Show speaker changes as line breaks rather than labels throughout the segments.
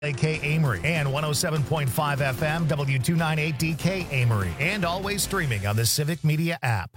AK Amory and 107.5 FM W298DK Amory, and always streaming on the Civic Media app.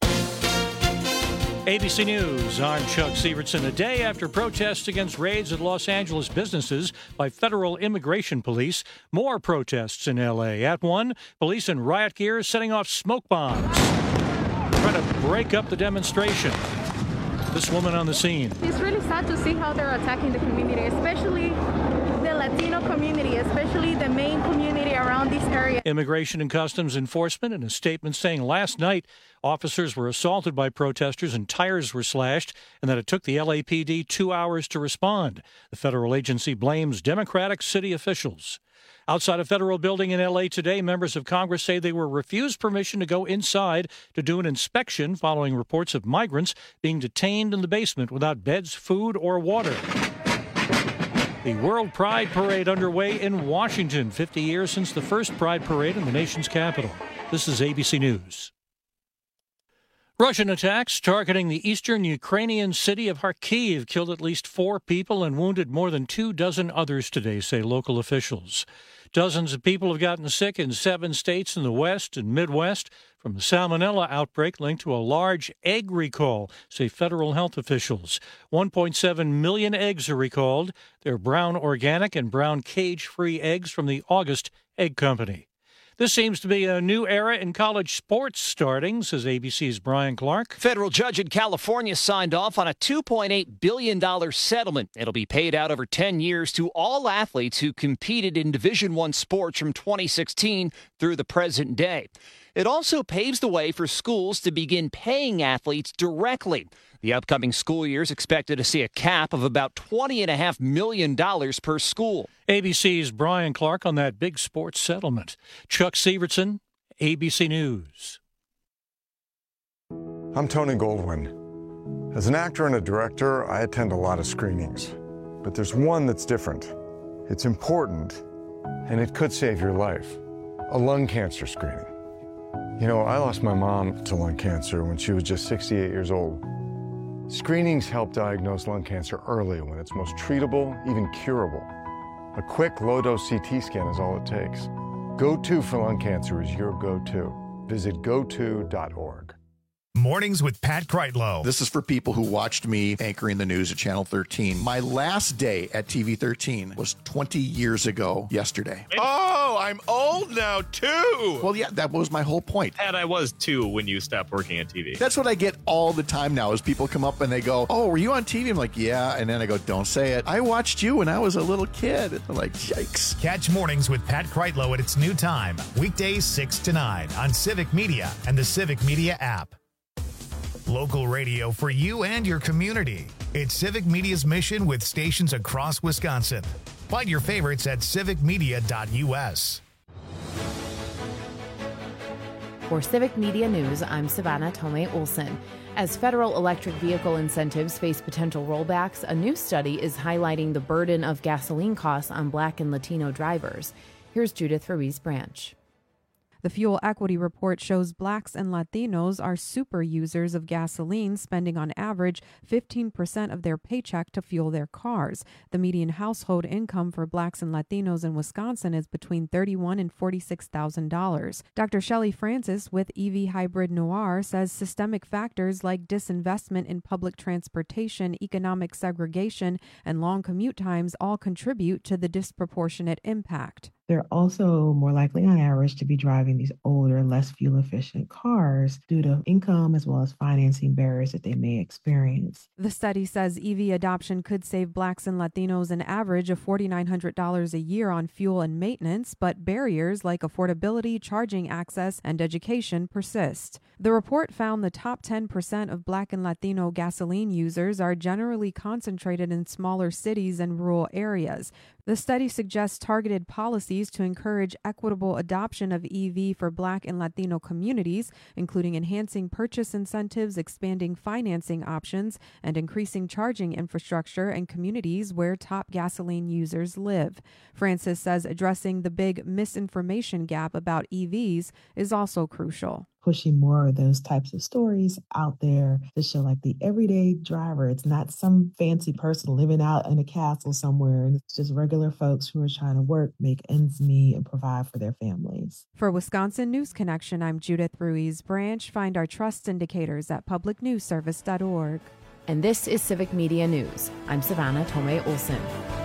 ABC News, I'm Chuck Sievertson. A day after protests against raids at Los Angeles businesses by federal immigration police, more protests in L.A. At one, police in riot gear setting off smoke bombs, trying to break up the demonstration. This woman on the scene.
It's really sad to see how they're attacking the community, especially the Latino community, especially the main community around this area.
Immigration and Customs Enforcement in a statement saying last night officers were assaulted by protesters and tires were slashed, and that it took the LAPD 2 hours to respond. The federal agency blames Democratic city officials. Outside a federal building in L.A. today, members of Congress say they were refused permission to go inside to do an inspection following reports of migrants being detained in the basement without beds, food, or water. The World Pride Parade underway in Washington, 50 years since the first Pride Parade in the nation's capital. This is ABC News. Russian attacks targeting the eastern Ukrainian city of Kharkiv killed at least 4 people and wounded more than 24 others today, say local officials. Dozens of people have gotten sick in 7 states in the West and Midwest from the salmonella outbreak linked to a large egg recall, say federal health officials. 1.7 million eggs are recalled. They're brown organic and brown cage-free eggs from the August Egg Company. This seems to be a new era in college sports starting, says ABC's Brian Clark.
Federal judge in California signed off on a $2.8 billion settlement. It'll be paid out over 10 years to all athletes who competed in Division I sports from 2016 through the present day. It also paves the way for schools to begin paying athletes directly. The upcoming school year is expected to see a cap of about $20.5 million per school.
ABC's Brian Clark on that big sports settlement. Chuck Sievertson, ABC News.
I'm Tony Goldwyn. As an actor and a director, I attend a lot of screenings. But there's one that's different. It's important, and it could save your life. A lung cancer screening. You know, I lost my mom to lung cancer when she was just 68 years old. Screenings help diagnose lung cancer early when it's most treatable, even curable. A quick, low-dose CT scan is all it takes. Go-To for lung cancer is your go-to. Visit goto.org.
Mornings with Pat Kreitlow.
This is for people who watched me anchoring the news at Channel 13. My last day at TV 13 was 20 years ago yesterday.
Oh, I'm old now, too.
Well, yeah, that was my whole point.
And I was, too, when you stopped working at TV.
That's what I get all the time now is people come up and they go, oh, were you on TV? I'm like, yeah. And then I go, don't say it. I watched you when I was a little kid. I'm like, yikes.
Catch Mornings with Pat Kreitlow at its new time. Weekdays 6 to 9 on Civic Media and the Civic Media app. Local radio for you and your community. It's Civic Media's mission with stations across Wisconsin. Find your favorites at civicmedia.us.
For Civic Media News, I'm Savannah Tomei Olson. As federal electric vehicle incentives face potential rollbacks, a new study is highlighting the burden of gasoline costs on Black and Latino drivers. Here's Judith Ruiz Branch.
The Fuel Equity Report shows Blacks and Latinos are super users of gasoline, spending on average 15% of their paycheck to fuel their cars. The median household income for Blacks and Latinos in Wisconsin is between $31,000 and $46,000. Dr. Shelley Francis with EV Hybrid Noir says systemic factors like disinvestment in public transportation, economic segregation, and long commute times all contribute to the disproportionate impact.
They're also more likely on average to be driving these older, less fuel-efficient cars due to income as well as financing barriers that they may experience.
The study says EV adoption could save Blacks and Latinos an average of $4,900 a year on fuel and maintenance, but barriers like affordability, charging access, and education persist. The report found the top 10% of Black and Latino gasoline users are generally concentrated in smaller cities and rural areas. The study suggests targeted policies to encourage equitable adoption of EV for Black and Latino communities, including enhancing purchase incentives, expanding financing options, and increasing charging infrastructure in communities where top gasoline users live. Francis says addressing the big misinformation gap about EVs is also crucial.
pushing more of those types of stories out there to show like the everyday driver. It's not some fancy person living out in a castle somewhere. And it's just regular folks who are trying to work, make ends meet, and provide for their families.
For Wisconsin News Connection, I'm Judith Ruiz Branch. Find our trust indicators at publicnewsservice.org.
And this is Civic Media News. I'm Savannah Tomei Olson.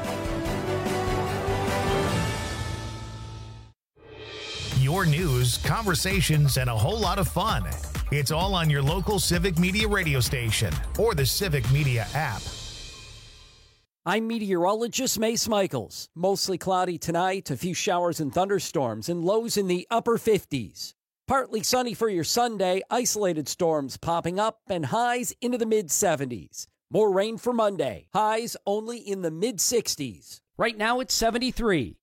Your news, conversations, and a whole lot of fun. It's all on your local Civic Media radio station or the Civic Media app.
I'm meteorologist Mace Michaels. Mostly cloudy tonight, a few showers and thunderstorms, and lows in the upper 50s. Partly sunny for your Sunday, isolated storms popping up, and highs into the mid-70s. More rain for Monday, highs only in the mid-60s. Right now it's 73.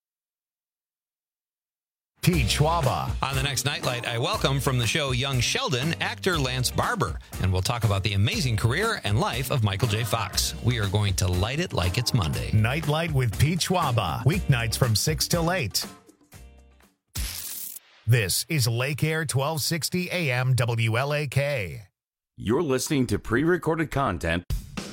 Pete Schwaba.
On the next Nightlight, I welcome from the show Young Sheldon, actor Lance Barber, and we'll talk about the amazing career and life of Michael J. Fox. We are going to light it like it's Monday.
Nightlight with Pete Schwaba, weeknights from 6 till 8. This is Lake Air 1260 AM WLAK.
You're listening to pre-recorded content.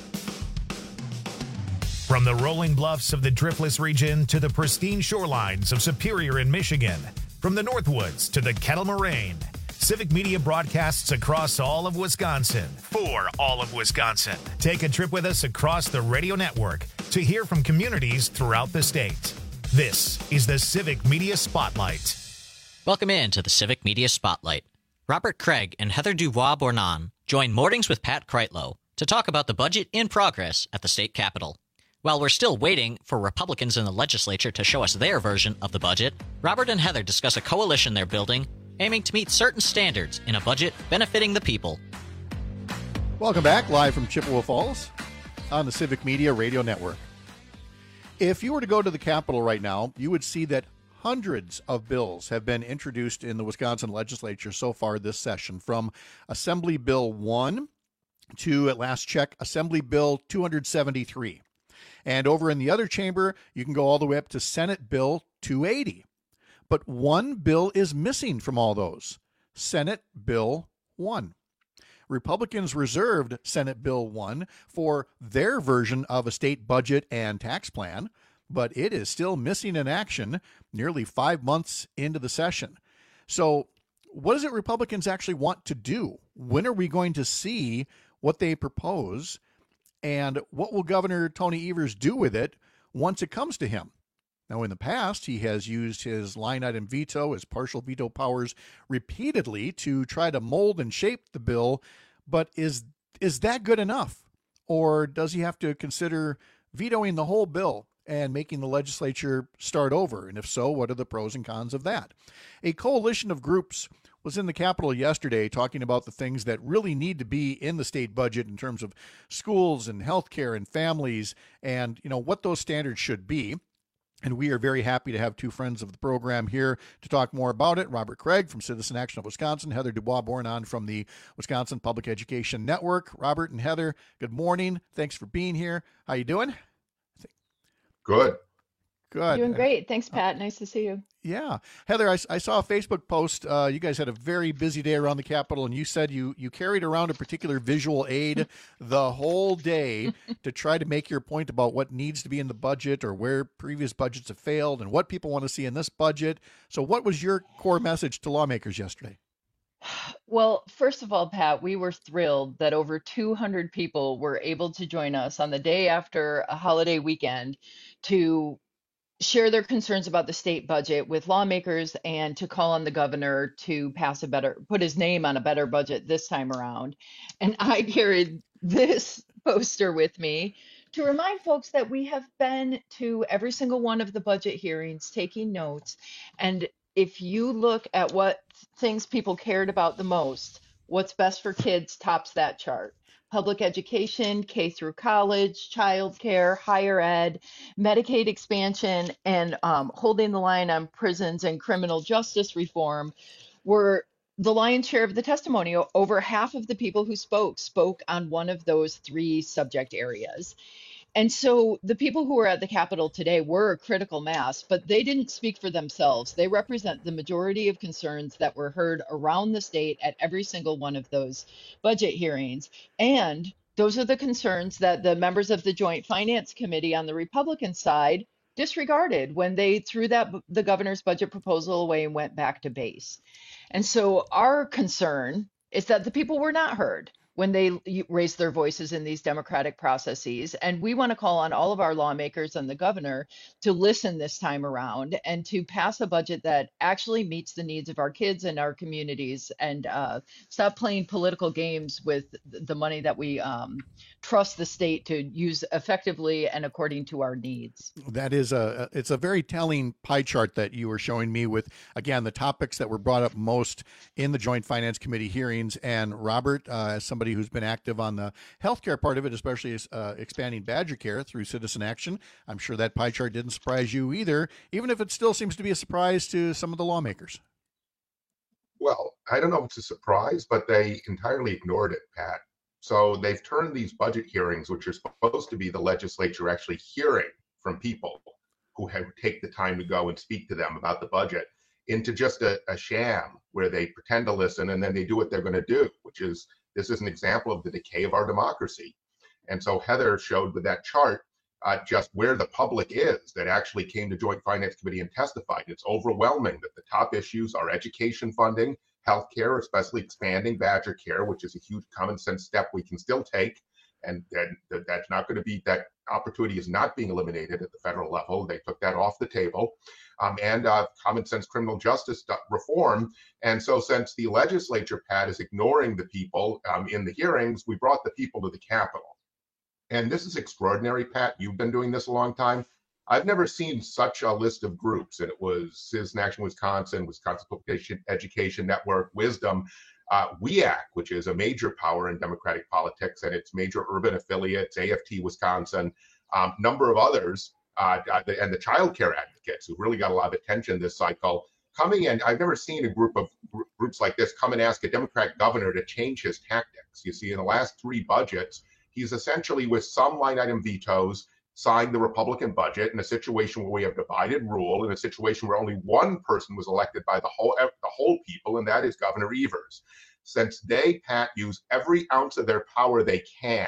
From the rolling bluffs of the Driftless region to the pristine shorelines of Superior in Michigan, from the Northwoods to the Kettle Moraine, Civic Media broadcasts across all of Wisconsin for all of Wisconsin. Take a trip with us across the radio network to hear from communities throughout the state. This is the Civic Media Spotlight.
Welcome in to the Civic Media Spotlight. Robert Craig and Heather Dubois-Bournon join Mornings with Pat Kreitlow to talk about the budget in progress at the state capitol. While we're still waiting for Republicans in the legislature to show us their version of the budget, Robert and Heather discuss a coalition they're building aiming to meet certain standards in a budget benefiting the people.
Welcome back, live from Chippewa Falls on the Civic Media Radio Network. If you were to go to the Capitol right now, you would see that hundreds of bills have been introduced in the Wisconsin legislature so far this session, from Assembly Bill 1 to, at last check, Assembly Bill 273. And over in the other chamber, you can go all the way up to Senate Bill 280. But one bill is missing from all those, Senate Bill 1. Republicans reserved Senate Bill 1 for their version of a state budget and tax plan, but it is still missing in action nearly 5 months into the session. So what does it Republicans actually want to do? When are we going to see what they propose? And what will Governor Tony Evers do with it once it comes to him? Now, in the past, he has used his line item veto, his partial veto powers, repeatedly to try to mold and shape the bill. But is that good enough? Or does he have to consider vetoing the whole bill and making the legislature start over? And if so, what are the pros and cons of that? A coalition of groups was in the Capitol yesterday talking about the things that really need to be in the state budget in terms of schools and healthcare and families and, what those standards should be. And we are very happy to have two friends of the program here to talk more about it. Robert Craig from Citizen Action of Wisconsin, Heather Dubois-Bournon from the Wisconsin Public Education Network. Robert and Heather, good morning. Thanks for being here. How you doing?
Good.
Good.
Doing great. Thanks, Pat. Nice to see you.
Yeah. Heather, I saw a Facebook post. You guys had a very busy day around the Capitol, and you said you carried around a particular visual aid the whole day to try to make your point about what needs to be in the budget or where previous budgets have failed and what people want to see in this budget. So what was your core message to lawmakers yesterday?
Well, first of all, Pat, we were thrilled that over 200 people were able to join us on the day after a holiday weekend to share their concerns about the state budget with lawmakers and to call on the governor to put his name on a better budget this time around. And I carried this poster with me to remind folks that we have been to every single one of the budget hearings, taking notes. And if you look at what things people cared about the most, what's best for kids tops that chart. Public education, K through college, childcare, higher ed, Medicaid expansion, and holding the line on prisons and criminal justice reform were the lion's share of the testimony. Over half of the people who spoke on one of those three subject areas. And so the people who were at the Capitol today were a critical mass, but they didn't speak for themselves. They represent the majority of concerns that were heard around the state at every single one of those budget hearings. And those are the concerns that the members of the Joint Finance Committee on the Republican side disregarded when they threw the governor's budget proposal away and went back to base. And so our concern is that the people were not heard when they raised their voices in these democratic processes. And we want to call on all of our lawmakers and the governor to listen this time around and to pass a budget that actually meets the needs of our kids and our communities, and stop playing political games with the money that we trust the state to use effectively and according to our needs.
That is it's a very telling pie chart that you were showing me with, again, the topics that were brought up most in the Joint Finance Committee hearings. And Robert, as somebody who's been active on the healthcare part of it, especially expanding Badger Care through Citizen Action, I'm sure that pie chart didn't surprise you either, even if it still seems to be a surprise to some of the lawmakers.
Well, I don't know if it's a surprise, but they entirely ignored it, Pat. So they've turned these budget hearings, which are supposed to be the legislature actually hearing from people who have take the time to go and speak to them about the budget, into just a sham where they pretend to listen and then they do what they're going to do, which is, this is an example of the decay of our democracy. And so Heather showed with that chart just where the public is that actually came to Joint Finance Committee and testified. It's overwhelming that the top issues are education funding, healthcare, especially expanding Badger Care, which is a huge common sense step we can still take. And that's not going to be, that opportunity is not being eliminated at the federal level. They took that off the table. And common sense criminal justice reform. And so since the legislature, Pat, is ignoring the people in the hearings, we brought the people to the Capitol. And this is extraordinary, Pat. You've been doing this a long time. I've never seen such a list of groups. And it was Citizen Action Wisconsin, Wisconsin Public Education Network, Wisdom, WEAC, which is a major power in Democratic politics, and its major urban affiliates, AFT Wisconsin, number of others, and the child care advocates who really got a lot of attention this cycle coming in. I've never seen a group of groups like this come and ask a Democratic governor to change his tactics. You see, in the last three budgets, he's essentially, with some line item vetoes, signed the Republican budget in a situation where we have divided rule, in a situation where only one person was elected by the whole people, and that is Governor Evers. Since they, Pat, use every ounce of their power they can,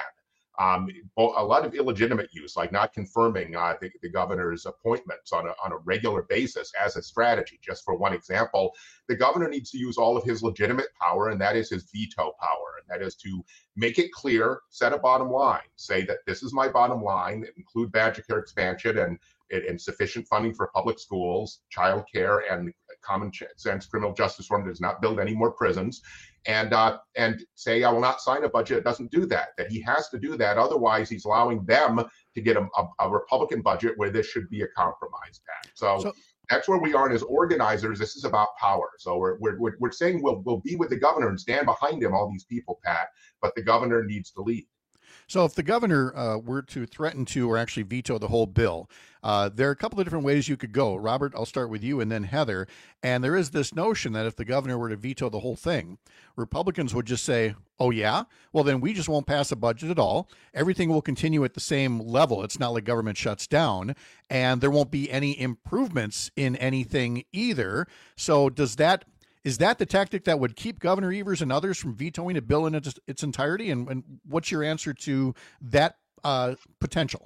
a lot of illegitimate use, like not confirming the governor's appointments on a regular basis as a strategy. Just for one example, the governor needs to use all of his legitimate power, and that is his veto power. And that is to make it clear, set a bottom line, say that this is my bottom line, include Badger Care expansion and sufficient funding for public schools, child care, and common sense criminal justice reform that does not build any more prisons, and say, I will not sign a budget that doesn't do that, that he has to do that. Otherwise, he's allowing them to get a Republican budget where this should be a compromise, Pat. So that's where we are. And as organizers, this is about power. So we're saying we'll be with the governor and stand behind him, all these people, Pat, but the governor needs to lead.
So if the governor were to threaten to or actually veto the whole bill, there are a couple of different ways you could go. Robert, I'll start with you and then Heather. And there is this notion that if the governor were to veto the whole thing, Republicans would just say, oh, yeah, well, then we just won't pass a budget at all. Everything will continue at the same level. It's not like government shuts down, and there won't be any improvements in anything either. So is that the tactic that would keep Governor Evers and others from vetoing a bill in its entirety? And what's your answer to that potential?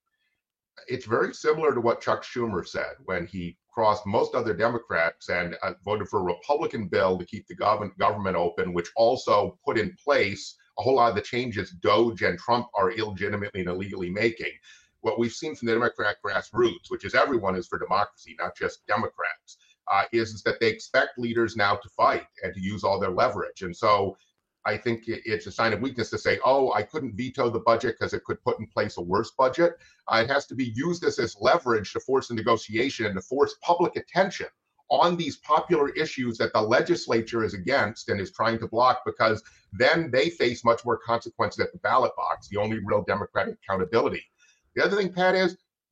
It's very similar to what Chuck Schumer said when he crossed most other Democrats and voted for a Republican bill to keep the government open, which also put in place a whole lot of the changes Doge and Trump are illegitimately and illegally making. What we've seen from the Democratic grassroots, which is everyone is for democracy, not just Democrats, is that they expect leaders now to fight and to use all their leverage. And so I think it's a sign of weakness to say, oh, I couldn't veto the budget because it could put in place a worse budget. It has to be used as leverage to force a negotiation and to force public attention on these popular issues that the legislature is against and is trying to block, because then they face much more consequences at the ballot box, the only real democratic accountability. The other thing, Pat, is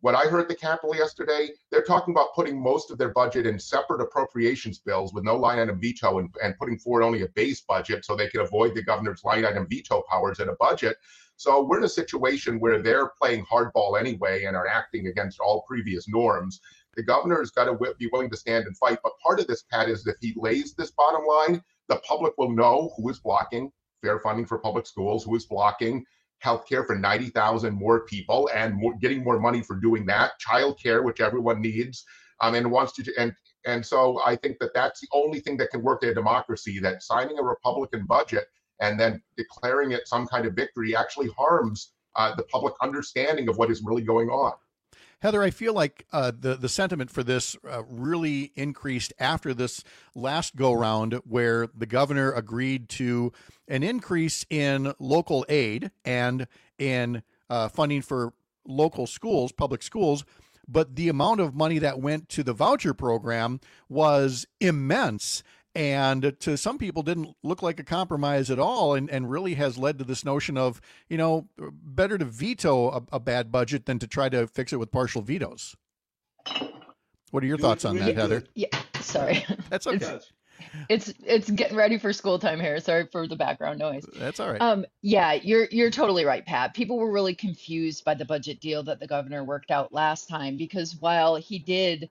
what I heard at the Capitol yesterday, they're talking about putting most of their budget in separate appropriations bills with no line item veto and putting forward only a base budget so they can avoid the governor's line item veto powers in a budget. So we're in a situation where they're playing hardball anyway and are acting against all previous norms. The governor's got to be willing to stand and fight. But part of this, Pat, is if he lays this bottom line, the public will know who is blocking fair funding for public schools, who is blocking healthcare for 90,000 more people and getting more money for doing that, childcare, which everyone needs, and wants to. And so I think that that's the only thing that can work in a democracy, that signing a Republican budget and then declaring it some kind of victory actually harms the public understanding of what is really going on.
Heather, I feel like the sentiment for this really increased after this last go-round where the governor agreed to an increase in local aid and in funding for local schools, public schools, but the amount of money that went to the voucher program was immense. And to some people didn't look like a compromise at all, and really has led to this notion of, better to veto a bad budget than to try to fix it with partial vetoes. What are your thoughts on that, Heather?
Yeah, sorry.
That's okay.
It's getting ready for school time here. Sorry for the background noise.
That's all right.
Yeah, you're totally right, Pat. People were really confused by the budget deal that the governor worked out last time, because while he did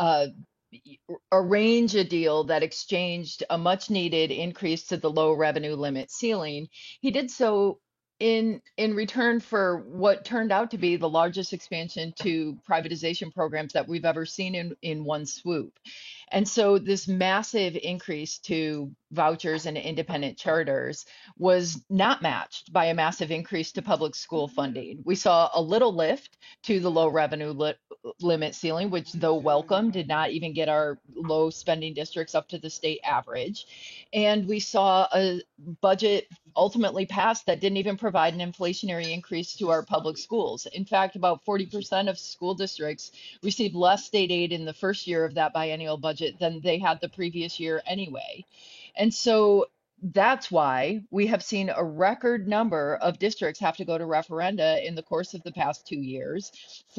arrange a deal that exchanged a much needed increase to the low revenue limit ceiling, he did so in return for what turned out to be the largest expansion to privatization programs that we've ever seen in one swoop. And so this massive increase to vouchers and independent charters was not matched by a massive increase to public school funding. We saw a little lift to the low revenue limit ceiling, which, though welcome, did not even get our low spending districts up to the state average. And we saw a budget ultimately passed that didn't even provide an inflationary increase to our public schools. In fact, about 40% of school districts received less state aid in the first year of that biennial budget than they had the previous year anyway. And so that's why we have seen a record number of districts have to go to referenda in the course of the past 2 years.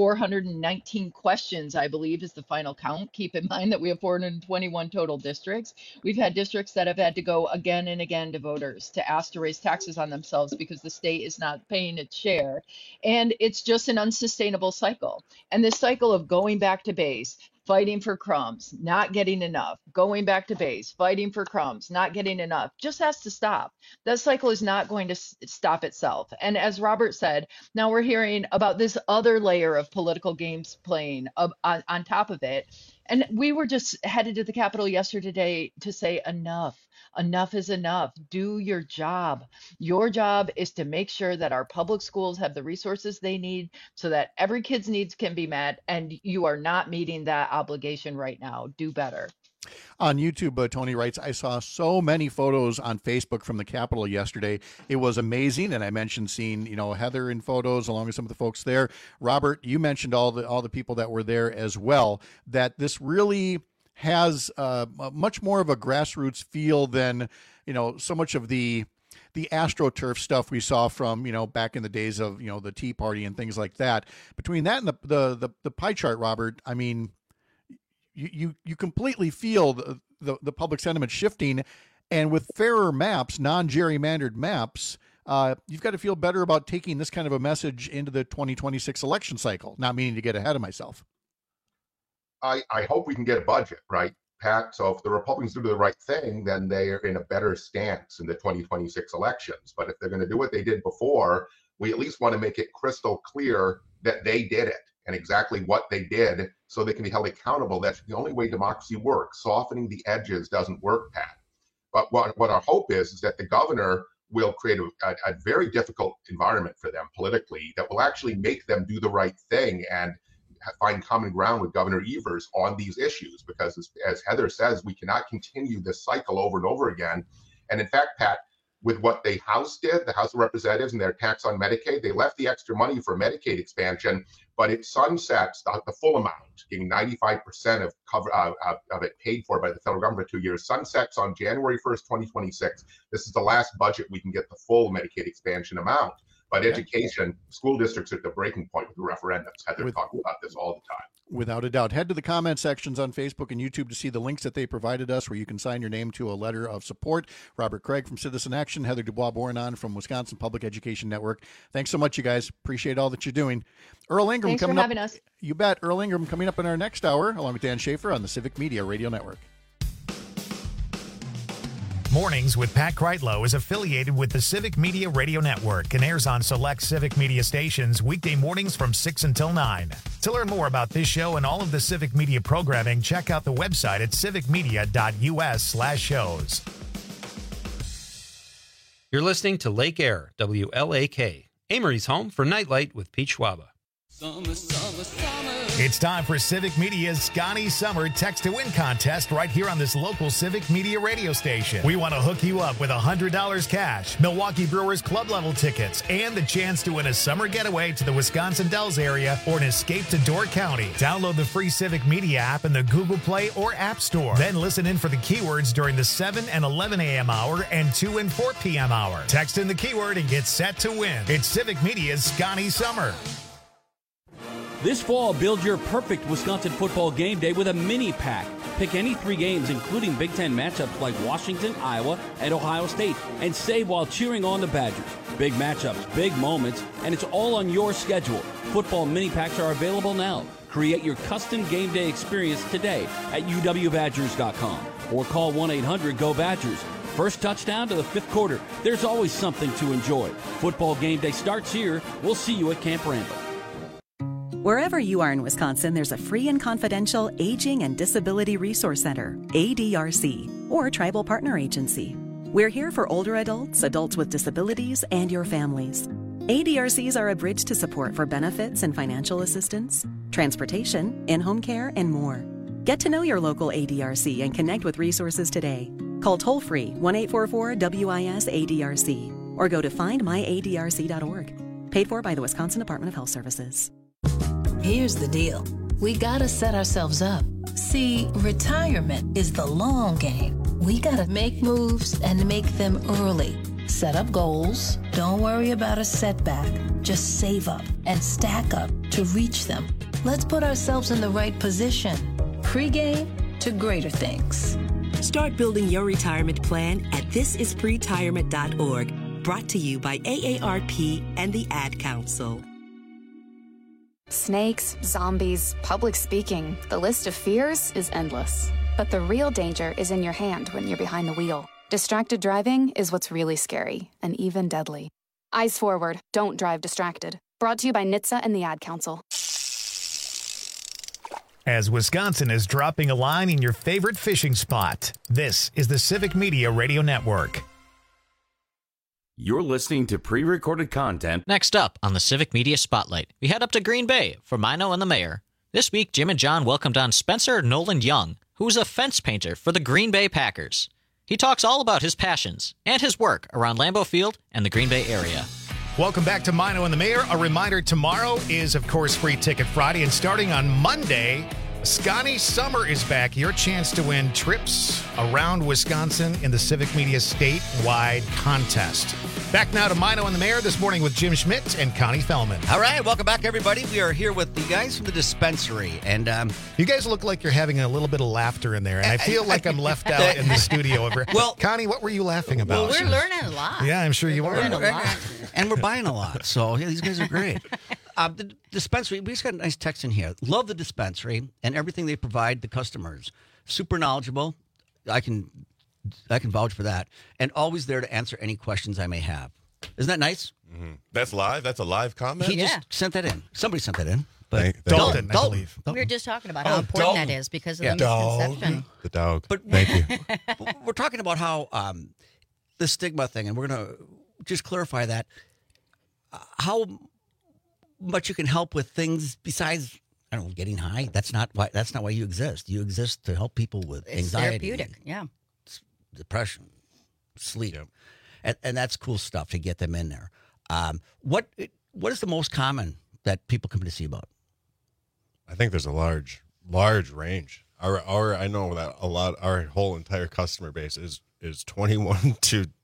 419 questions, I believe, is the final count. Keep in mind that we have 421 total districts. We've had districts that have had to go again and again to voters to ask to raise taxes on themselves because the state is not paying its share. And it's just an unsustainable cycle. And this cycle of going back to base, fighting for crumbs, not getting enough, going back to base, fighting for crumbs, not getting enough, just has to stop. That cycle is not going to stop itself. And as Robert said, now we're hearing about this other layer of political games playing on top of it. And we were just headed to the Capitol yesterday to say enough. Enough is enough. Do your job. Your job is to make sure that our public schools have the resources they need so that every kid's needs can be met. And you are not meeting that obligation right now. Do better.
On YouTube, Tony writes, I saw so many photos on Facebook from the Capitol yesterday. It was amazing. And I mentioned seeing, Heather in photos along with some of the folks there. Robert, you mentioned all the people that were there as well, that this really has much more of a grassroots feel than, so much of the AstroTurf stuff we saw from, back in the days of, the Tea Party and things like that. Between that and the pie chart, Robert, I mean, you completely feel the public sentiment shifting, and with fairer maps, non-gerrymandered maps, you've got to feel better about taking this kind of a message into the 2026 election cycle. Not meaning to get ahead of myself.
I hope we can get a budget, right, Pat? So if the Republicans do the right thing, then they are in a better stance in the 2026 elections. But if they're going to do what they did before, we at least want to make it crystal clear that they did it and exactly what they did so they can be held accountable. That's the only way democracy works. Softening the edges doesn't work, Pat. But what our hope is that the governor will create a very difficult environment for them politically that will actually make them do the right thing and find common ground with Governor Evers on these issues, because as Heather says, we cannot continue this cycle over and over again. And in fact, Pat, with what the House did, the House of Representatives and their tax on Medicaid, they left the extra money for Medicaid expansion, but it sunsets the full amount, getting 95% of it paid for by the federal government for 2 years, sunsets on January 1st, 2026. This is the last budget we can get the full Medicaid expansion amount. But education, school districts are at the breaking point with the referendums. Heather talked about this all the time.
Without a doubt. Head to the comment sections on Facebook and YouTube to see the links that they provided us where you can sign your name to a letter of support. Robert Craig from Citizen Action, Heather Dubois-Bournon from Wisconsin Public Education Network. Thanks so much, you guys. Appreciate all that you're doing. Earl Ingram
Thanks
coming
for
up.
having us.
You bet. Earl Ingram coming up in our next hour, along with Dan Schaefer on the Civic Media Radio Network.
Mornings with Pat Kreitlow is affiliated with the Civic Media Radio Network and airs on select Civic Media stations weekday mornings from 6 until 9. To learn more about this show and all of the Civic Media programming, check out the website at civicmedia.us/shows.
You're listening to Lake Air, WLAK, Amory's home for Nightlight with Pete Schwaba.
Summer, summer, summer.
It's time for Civic Media's Scotty Summer Text to Win contest right here on this local Civic Media radio station. We want to hook you up with $100 cash, Milwaukee Brewers club level tickets, and the chance to win a summer getaway to the Wisconsin Dells area or an escape to Door County. Download the free Civic Media app in the Google Play or App Store. Then listen in for the keywords during the 7 and 11 a.m. hour and 2 and 4 p.m. hour. Text in the keyword and get set to win. It's Civic Media's Scotty Summer.
This fall, build your perfect Wisconsin football game day with a mini pack. Pick any 3 games, including Big Ten matchups like Washington, Iowa, and Ohio State, and save while cheering on the Badgers. Big matchups, big moments, and it's all on your schedule. Football mini packs are available now. Create your custom game day experience today at uwbadgers.com or call 1-800-GO-BADGERS. First touchdown to the 5th quarter. There's always something to enjoy. Football game day starts here. We'll see you at Camp Randall.
Wherever you are in Wisconsin, there's a free and confidential Aging and Disability Resource Center, ADRC, or Tribal Partner Agency. We're here for older adults, adults with disabilities, and your families. ADRCs are a bridge to support for benefits and financial assistance, transportation, in-home care, and more. Get to know your local ADRC and connect with resources today. Call toll-free 1-844-WIS-ADRC or go to findmyadrc.org. Paid for by the Wisconsin Department of Health Services.
Here's the deal. We gotta set ourselves up. See, retirement is the long game. We gotta make moves and make them early. Set up goals. Don't worry about a setback. Just save up and stack up to reach them. Let's put ourselves in the right position. Pre-game to greater things.
Start building your retirement plan at thisispretirement.org. Brought to you by AARP and the Ad Council.
Snakes, zombies, public speaking. The list of fears is endless. But the real danger is in your hand when you're behind the wheel. Distracted driving is what's really scary and even deadly. Eyes forward. Don't drive distracted. Brought to you by NHTSA and the Ad Council.
As Wisconsin is dropping a line in your favorite fishing spot, this is the Civic Media Radio Network.
You're listening to pre-recorded content.
Next up on the Civic Media Spotlight, we head up to Green Bay for Mino and the Mayor. This week, Jim and John welcomed on Spencer Nolan Young, who is a fence painter for the Green Bay Packers. He talks all about his passions and his work around Lambeau Field and the Green Bay area.
Welcome back to Mino and the Mayor. A reminder, tomorrow is, of course, Free Ticket Friday, and starting on Monday, Scotty Summer is back. Your chance to win trips around Wisconsin in the Civic Media statewide contest. Back now to Mino and the Mayor this morning with Jim Schmidt and Connie Fellman.
All right, welcome back, everybody. We are here with the guys from the dispensary, and
you guys look like you're having a little bit of laughter in there, and I feel like I'm left out in the studio. Well, Connie, what were you laughing about?
Well, we're learning a lot.
Yeah, I'm sure you are.
Learning a lot.
And we're buying a lot, so yeah, these guys are great. The dispensary, we just got a nice text in here. Love the dispensary and everything they provide the customers. Super knowledgeable. I can vouch for that. And always there to answer any questions I may have. Isn't that nice?
Mm-hmm. That's live? That's a live comment?
He just sent that in. Somebody sent that in. But
Dalton, I believe.
We were just talking about how important that is because of the misconception.
The dog.
But
thank you.
We're talking about how the stigma thing, and we're going to just clarify that. How much you can help with things besides, I don't know, getting high. That's not why you exist. You exist to help people with anxiety.
It's therapeutic, yeah.
Depression, sleep. Yep. And that's cool stuff to get them in there. What is the most common that people come to see about?
I think there's a large range. I know that a lot. Our whole entire customer base is 21 to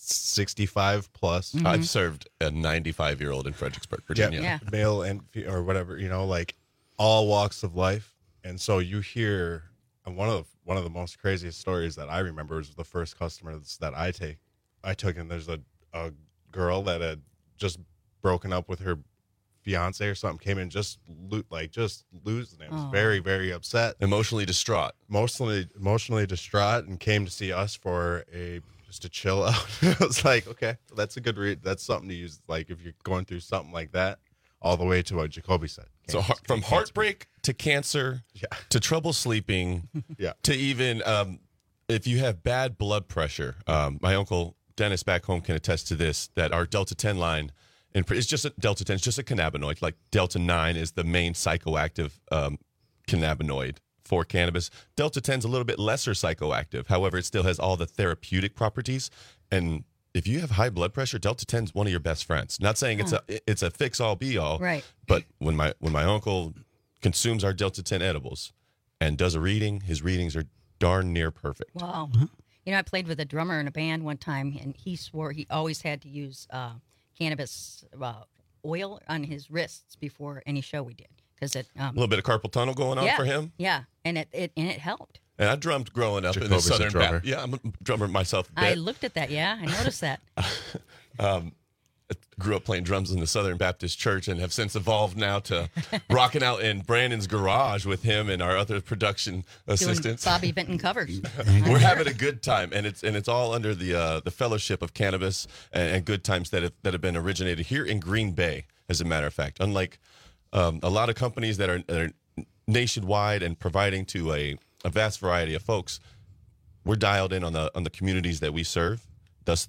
65 plus.
I've served a 95-year-old in Fredericksburg, Virginia.
Male and or whatever, like all walks of life. And so you hear one of the most craziest stories that I remember was the first customers that I took, and there's a girl that had just broken up with her fiance or something, came in just losing it. Was very, very upset,
emotionally distraught,
and came to see us for just to chill out. I was like, okay, that's a good that's something to use, like if you're going through something like that, all the way to what Jacoby said.
So from heartbreak to cancer, to trouble sleeping, to even if you have bad blood pressure. My uncle Dennis back home can attest to this, that our Delta 10 line, and it's just a Delta 10, it's just a cannabinoid. Like Delta 9 is the main psychoactive cannabinoid for cannabis. Delta 10 is a little bit lesser psychoactive. However, it still has all the therapeutic properties. And if you have high blood pressure, Delta 10 is one of your best friends. Not saying it's a fix all be all,
right?
But when my uncle consumes our Delta 10 edibles and does a reading, his readings are darn near perfect.
Wow. You know, I played with a drummer in a band one time, and he swore he always had to use cannabis oil on his wrists before any show we did, because it
a little bit of carpal tunnel going on for him.
Yeah, and it helped.
And I drummed growing up in the Southern Baptist. Yeah, I'm a drummer myself.
I looked at that. Yeah, I noticed that.
I grew up playing drums in the Southern Baptist Church and have since evolved now to rocking out in Brandon's garage with him and our other production assistants.
Doing Bobby Vinton covers.
We're having a good time, and it's all under the Fellowship of Cannabis and Good Times that have been originated here in Green Bay, as a matter of fact. Unlike a lot of companies that are nationwide and providing to a vast variety of folks, we're dialed in on the communities that we serve. Thus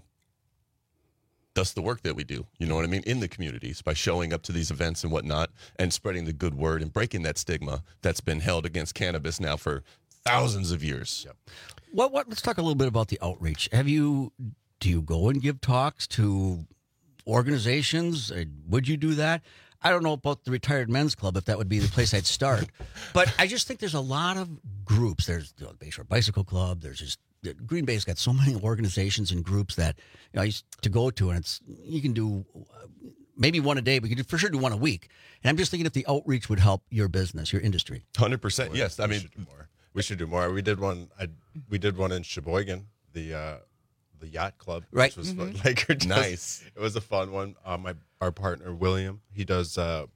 the work that we do, you know what I mean, in the communities, by showing up to these events and whatnot and spreading the good word and breaking that stigma that's been held against cannabis now for thousands of years.
Yep. Let's talk a little bit about the outreach. Do you go and give talks to organizations? Would you do that? I don't know about the Retired Men's Club, if that would be the place I'd start. But I just think there's a lot of groups. There's the Bayshore Bicycle Club. There's just Green Bay's got so many organizations and groups that I used to go to, and you can do maybe one a day, but you can for sure do one a week. And I'm just thinking if the outreach would help your business, your industry.
100%. Yes, I mean,
we should do more. We did one. We did one in Sheboygan, the yacht club,
right?
Which was nice. It was a fun one. Our partner William, he does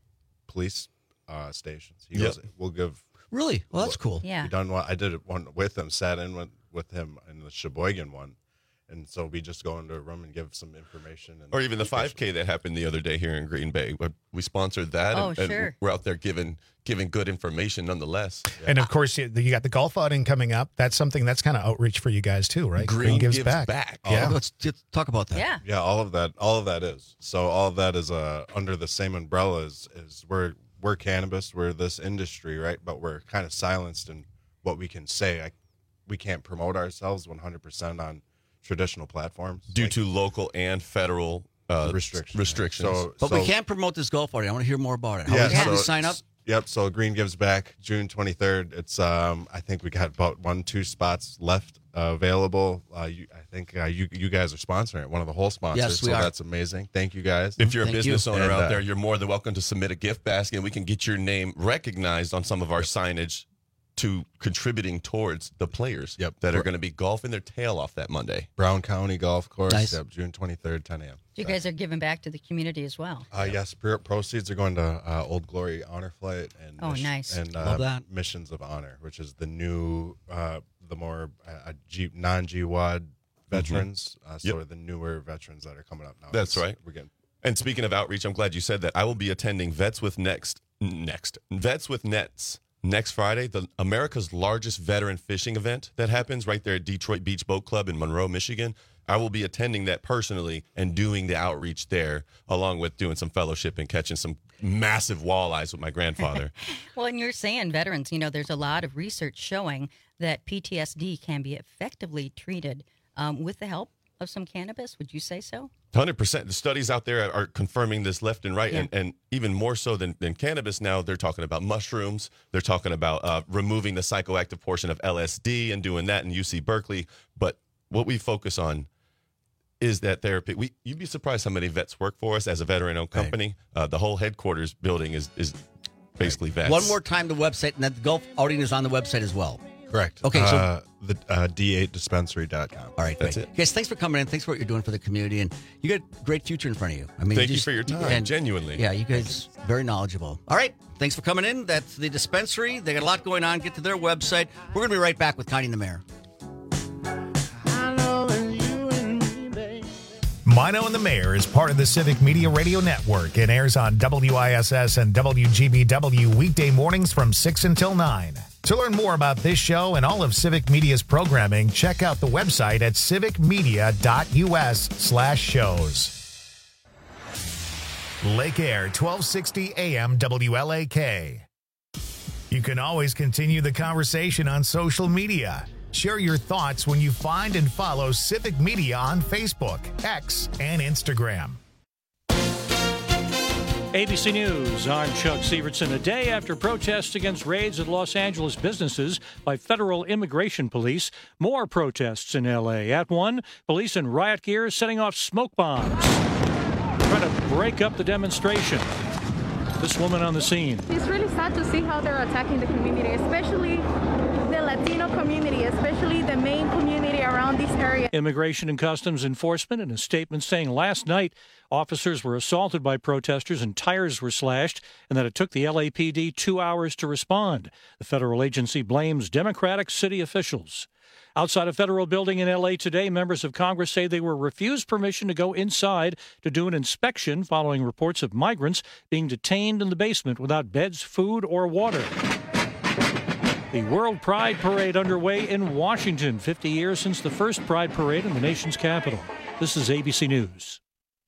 police stations. We'll give.
Really? Well, that's cool.
Yeah.
I did one with him. Sat in with him in the Sheboygan one, and so we just go into a room and give some information.
Or even the 5K that happened the other day here in Green Bay. We sponsored that. And we're out there giving good information nonetheless.
Yeah. And of course, you got the golf outing coming up. That's something that's kind of outreach for you guys too, right?
Green gives back.
Yeah. Let's talk about that.
Yeah.
Yeah. All of that is. So all of that is under the same umbrella as we're cannabis. We're this industry, right? But we're kind of silenced in what we can say. We can't promote ourselves 100% on traditional platforms
due to local and federal restrictions.
But we can't promote this golf outing. I want to hear more about it. How do you sign up?
Yep. So Green Gives Back, June 23rd. It's I think we got about 1-2 spots left available. I think you guys are sponsoring it, one of the whole sponsors.
Yes, we are.
That's amazing. Thank you guys.
If you're a business owner out there, you're more than welcome to submit a gift basket, and we can get your name recognized on some of our signage to contributing towards the players that are going to be golfing their tail off that Monday.
Brown County Golf Course,
nice.
June 23rd, 10 a.m.
So you guys are giving back to the community as well.
Yes, proceeds are going to Old Glory Honor Flight and
nice.
And
love that.
Missions of Honor, which is the new, the more non-GWAD veterans, sort of the newer veterans that are coming up now.
That's right. And speaking of outreach, I'm glad you said that. I will be attending Vets with Nets next Friday, the America's largest veteran fishing event that happens right there at Detroit Beach Boat Club in Monroe, Michigan. I will be attending that personally and doing the outreach there, along with doing some fellowship and catching some massive walleyes with my grandfather.
Well, and you're saying veterans, there's a lot of research showing that PTSD can be effectively treated with the help of some cannabis. Would you say so?
100%. The studies out there are confirming this left and right, and even more so than cannabis now, they're talking about mushrooms. They're talking about removing the psychoactive portion of LSD and doing that in UC Berkeley. But what we focus on is that therapy. You'd be surprised how many vets work for us as a veteran-owned company. The whole headquarters building is basically vets.
One more time, the website, and that the Gulf outing is on the website as well.
Correct.
Okay, so
the D8dispensary.com.
All right,
that's
great.
it.
Guys, thanks for coming in. Thanks for what you're doing for the community, and you got a great future in front of you. I mean,
Thank you for your time, genuinely.
Yeah, you guys very knowledgeable. All right, thanks for coming in. That's the dispensary. They got a lot going on. Get to their website. We're going to be right back with Connie and the Mayor.
Mino and the Mayor is part of the Civic Media Radio Network and airs on WISS and WGBW weekday mornings from 6 until 9. To learn more about this show and all of Civic Media's programming, check out the website at civicmedia.us/shows. Lake Air, 1260 AM WLAK. You can always continue the conversation on social media. Share your thoughts when you find and follow Civic Media on Facebook, X, and Instagram.
ABC News, I'm Chuck Severson. A day after protests against raids at Los Angeles businesses by federal immigration police, more protests in L.A. At one, police in riot gear setting off smoke bombs, trying to break up the demonstration. This woman on the scene.
It's really sad to see how they're attacking the community, especially the Latino community, especially the main community around this area.
Immigration and Customs Enforcement in a statement saying last night officers were assaulted by protesters and tires were slashed, and that it took the LAPD 2 hours to respond. The federal agency blames Democratic city officials. Outside a federal building in L.A. today, members of Congress say they were refused permission to go inside to do an inspection following reports of migrants being detained in the basement without beds, food, or water. The World Pride Parade underway in Washington, 50 years since the first Pride Parade in the nation's capital. This is ABC News.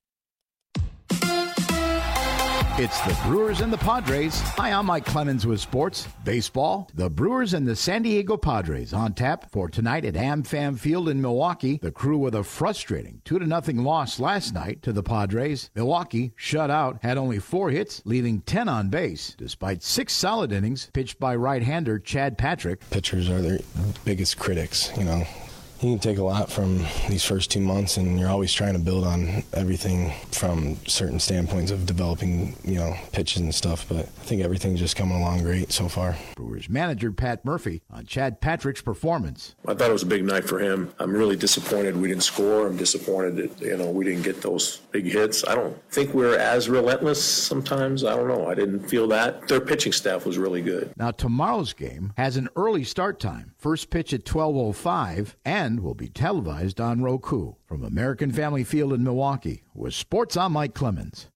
It's the Brewers and the Padres. Hi, I'm Mike Clemens with sports. Baseball, the Brewers and the San Diego Padres on tap for tonight at AmFam Field in Milwaukee. The Crew with a frustrating 2-0 loss last night to the Padres. Milwaukee, shut out, had only 4 hits, leaving 10 on base, despite 6 solid innings pitched by right-hander Chad Patrick.
Pitchers are their biggest critics, you know. You can take a lot from these first 2 months, and you're always trying to build on everything from certain standpoints of developing, pitches and stuff. But I think everything's just coming along great so far.
Brewers manager Pat Murphy on Chad Patrick's performance.
I thought it was a big night for him. I'm really disappointed we didn't score. I'm disappointed that, we didn't get those big hits. I don't think we're as relentless sometimes. I don't know. I didn't feel that. Their pitching staff was really good.
Now, tomorrow's game has an early start time. First pitch at 12:05 and will be televised on Roku. From American Family Field in Milwaukee, with sports, I'm Mike Clemens.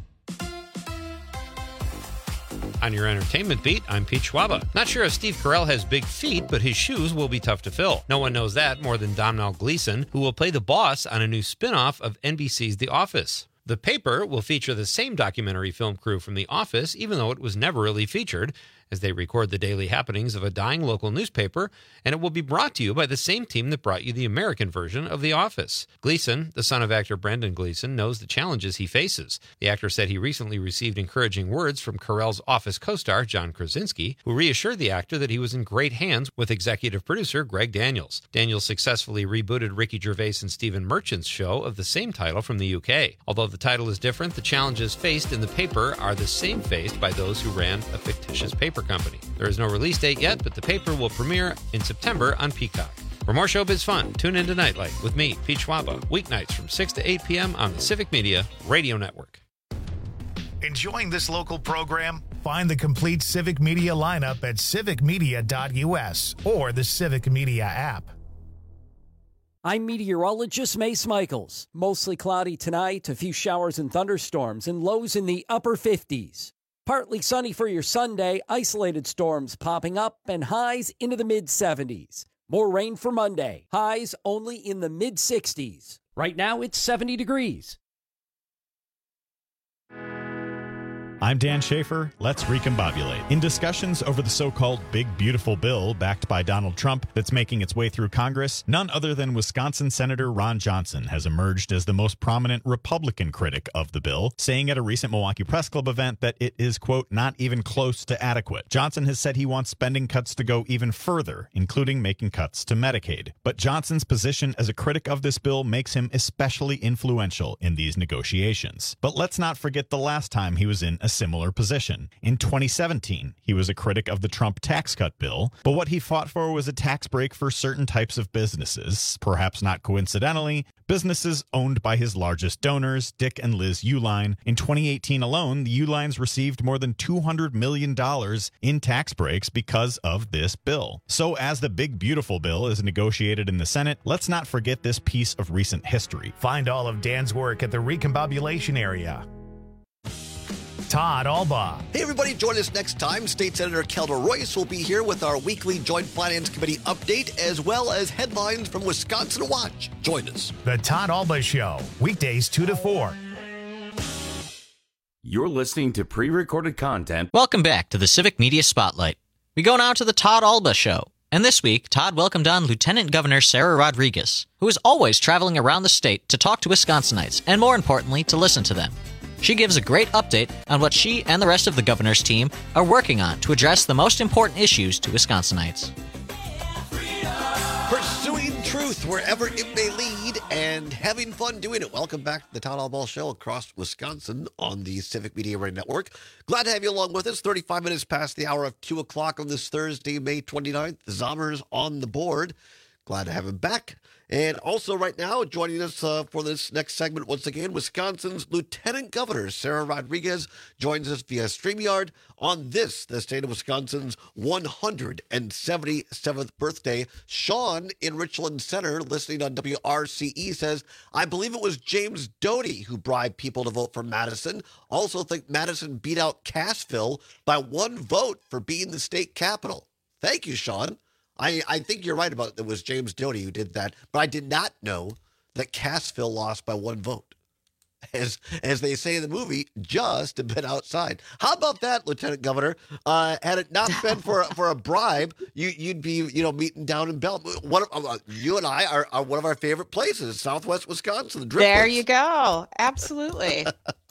On your entertainment beat, I'm Pete Schwaba. Not sure if Steve Carell has big feet, but his shoes will be tough to fill. No one knows that more than Domhnall Gleeson, who will play the boss on a new spin-off of NBC's The Office. The Paper will feature the same documentary film crew from The Office, even though it was never really featured, as they record the daily happenings of a dying local newspaper, and it will be brought to you by the same team that brought you the American version of The Office. Gleeson, the son of actor Brendan Gleeson, knows the challenges he faces. The actor said he recently received encouraging words from Carell's Office co-star John Krasinski, who reassured the actor that he was in great hands with executive producer Greg Daniels. Daniels successfully rebooted Ricky Gervais and Stephen Merchant's show of the same title from the UK. Although the title is different, the challenges faced in The Paper are the same faced by those who ran a fictitious paper company. There is no release date yet, but The Paper will premiere in September on Peacock. For more showbiz fun, tune in to Nightlight with me, Pete Schwaba, weeknights from 6 to 8 p.m. on the Civic Media Radio Network.
Enjoying this local program? Find the complete Civic Media lineup at civicmedia.us or the Civic Media app.
I'm meteorologist Mace Michaels. Mostly cloudy tonight, a few showers and thunderstorms, and lows in the upper 50s. Partly sunny for your Sunday, isolated storms popping up, and highs into the mid-70s. More rain for Monday, highs only in the mid-60s. Right now, it's 70 degrees.
I'm Dan Schaefer. Let's recombobulate. In discussions over the so-called Big Beautiful Bill backed by Donald Trump that's making its way through Congress, none other than Wisconsin Senator Ron Johnson has emerged as the most prominent Republican critic of the bill, saying at a recent Milwaukee Press Club event that it is, quote, not even close to adequate. Johnson has said he wants spending cuts to go even further, including making cuts to Medicaid. But Johnson's position as a critic of this bill makes him especially influential in these negotiations. But let's not forget the last time he was in a similar position. In 2017, he was a critic of the Trump tax cut bill, but what he fought for was a tax break for certain types of businesses. Perhaps not coincidentally, businesses owned by his largest donors, Dick and Liz Uihlein. In 2018 alone, the Uihleins received more than $200 million in tax breaks because of this bill. So as the Big Beautiful Bill is negotiated in the Senate, let's not forget this piece of recent history.
Find all of Dan's work at the Recombobulation area. Todd Albaugh.
Hey, everybody, join us next time. State Senator Kelda Royce will be here with our weekly Joint Finance Committee update, as well as headlines from Wisconsin Watch. Join us.
The Todd Albaugh Show, weekdays 2 to 4.
You're listening to pre-recorded content.
Welcome back to the Civic Media Spotlight. We go now to the Todd Albaugh Show. And this week, Todd welcomed on Lieutenant Governor Sarah Rodriguez, who is always traveling around the state to talk to Wisconsinites, and more importantly, to listen to them. She gives a great update on what she and the rest of the governor's team are working on to address the most important issues to Wisconsinites.
Pursuing truth wherever it may lead and having fun doing it. Welcome back to the Todd Albaugh Show across Wisconsin on the Civic Media Radio Network. Glad to have you along with us. 35 minutes past the hour of 2 o'clock on this Thursday, May 29th. Zommers on the board. Glad to have him back. And also right now, joining us for this next segment, once again, Wisconsin's Lieutenant Governor, Sarah Rodriguez, joins us via StreamYard on this, the state of Wisconsin's 177th birthday. Sean in Richland Center, listening on WRCE, says, I believe it was James Doty who bribed people to vote for Madison. Also think Madison beat out Cassville by 1 vote for being the state capital. Thank you, Sean. I think you're right about it was James Doty who did that, but I did not know that Cassville lost by 1 vote. As they say in the movie, just a bit outside. How about that, Lieutenant Governor? Had it not been for a bribe, you'd be meeting down in Bell. You and I are one of our favorite places, Southwest Wisconsin. The
there you go. Absolutely.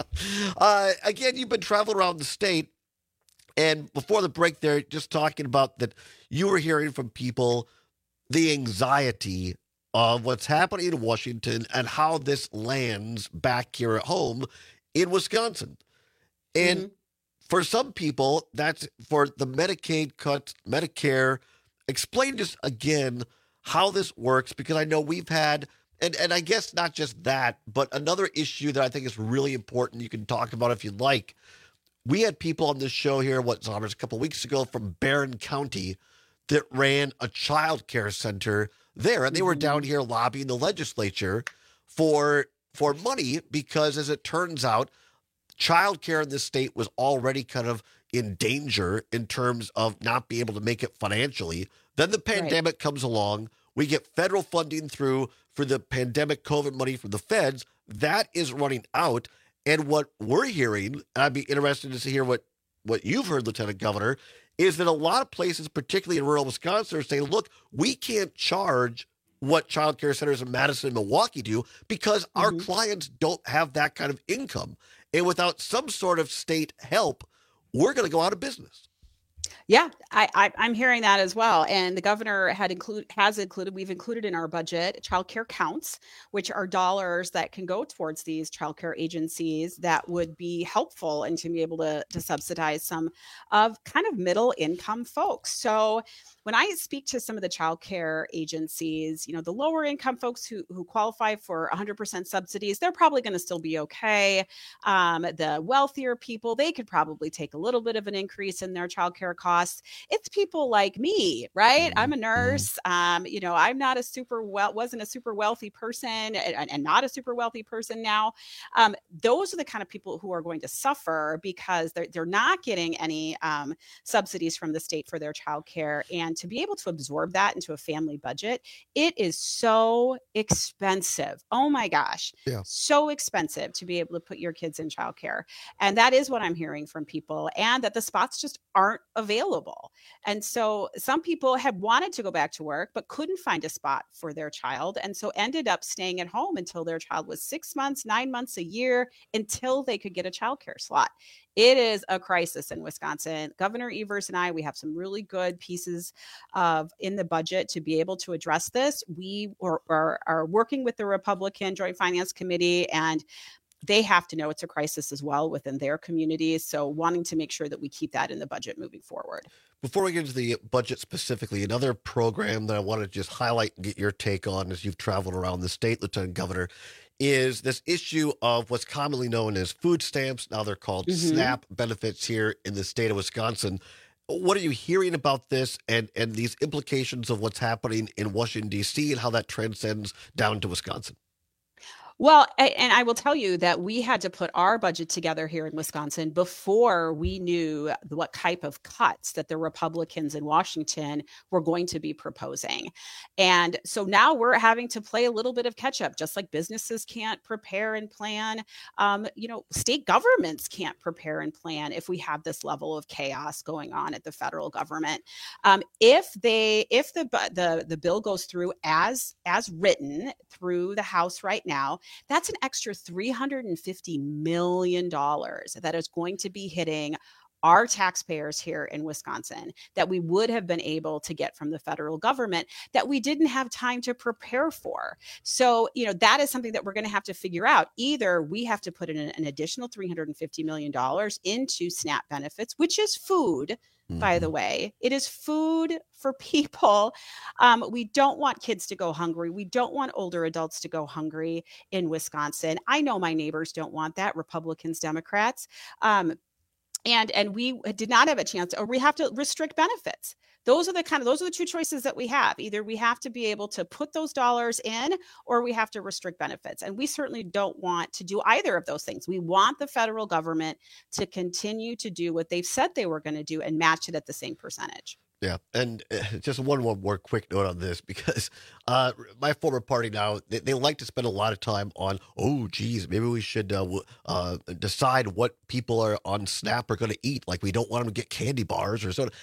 Again, you've been traveling around the state. And before the break there, just talking about that you were hearing from people the anxiety of what's happening in Washington and how this lands back here at home in Wisconsin. And for some people, that's for the Medicaid cuts, Medicare. Explain just again how this works, because I know we've had, and I guess not just that, but another issue that I think is really important you can talk about if you'd like. We had people on this show here, Zommers, a couple of weeks ago from Barron County that ran a child care center there. And they were down here lobbying the legislature for money because, as it turns out, child care in this state was already kind of in danger in terms of not being able to make it financially. Then the pandemic comes along. We get federal funding through for the pandemic COVID money from the feds. That is running out. And what we're hearing, and I'd be interested to hear what you've heard, Lieutenant Governor, is that a lot of places, particularly in rural Wisconsin, are saying, look, we can't charge what child care centers in Madison and Milwaukee do because our clients don't have that kind of income. And without some sort of state help, we're going to go out of business.
Yeah, I'm hearing that as well. And the governor we've included in our budget child care counts, which are dollars that can go towards these child care agencies that would be helpful and to be able to subsidize some of kind of middle income folks. So when I speak to some of the child care agencies, the lower income folks who qualify for 100% subsidies, they're probably going to still be okay. The wealthier people, they could probably take a little bit of an increase in their child care costs. costs. It's people like me, right? I'm a nurse. You know, I'm not wasn't a super wealthy person and not a super wealthy person now. Those are the kind of people who are going to suffer because they're not getting any subsidies from the state for their childcare. And to be able to absorb that into a family budget, it is so expensive. Oh my gosh.
Yeah.
So expensive to be able to put your kids in childcare. And that is what I'm hearing from people, and that the spots just aren't available. And so some people had wanted to go back to work, but couldn't find a spot for their child. And so ended up staying at home until their child was 6 months, 9 months, a year, until they could get a childcare slot. It is a crisis in Wisconsin. Governor Evers and I, we have some really good pieces in the budget to be able to address this. We are working with the Republican Joint Finance Committee, and they have to know it's a crisis as well within their communities. So wanting to make sure that we keep that in the budget moving forward.
Before we get into the budget specifically, another program that I want to just highlight and get your take on as you've traveled around the state, Lieutenant Governor, is this issue of what's commonly known as food stamps. Now they're called SNAP benefits here in the state of Wisconsin. What are you hearing about this and these implications of what's happening in Washington, D.C., and how that transcends down to Wisconsin?
Well, and I will tell you that we had to put our budget together here in Wisconsin before we knew what type of cuts that the Republicans in Washington were going to be proposing. And so now we're having to play a little bit of catch up, just like businesses can't prepare and plan. You know, state governments can't prepare and plan if we have this level of chaos going on at the federal government. If the bill goes through as written through the House right now, that's an extra $350 million that is going to be hitting our taxpayers here in Wisconsin that we would have been able to get from the federal government that we didn't have time to prepare for. So, you know, that is something that we're going to have to figure out. Either we have to put in an additional $350 million into SNAP benefits, which is food. By the way, it is food for people. We don't want kids to go hungry. We don't want older adults to go hungry in Wisconsin. I know my neighbors don't want that, Republicans, Democrats. And we did not have a chance, or we have to restrict benefits. Those are the two choices that we have. Either we have to be able to put those dollars in, or we have to restrict benefits. And we certainly don't want to do either of those things. We want the federal government to continue to do what they've said they were going to do and match it at the same percentage.
Yeah, and just one more quick note on this, because my former party now, they like to spend a lot of time on, maybe we should decide what people are on SNAP are going to eat. Like, we don't want them to get candy bars or so.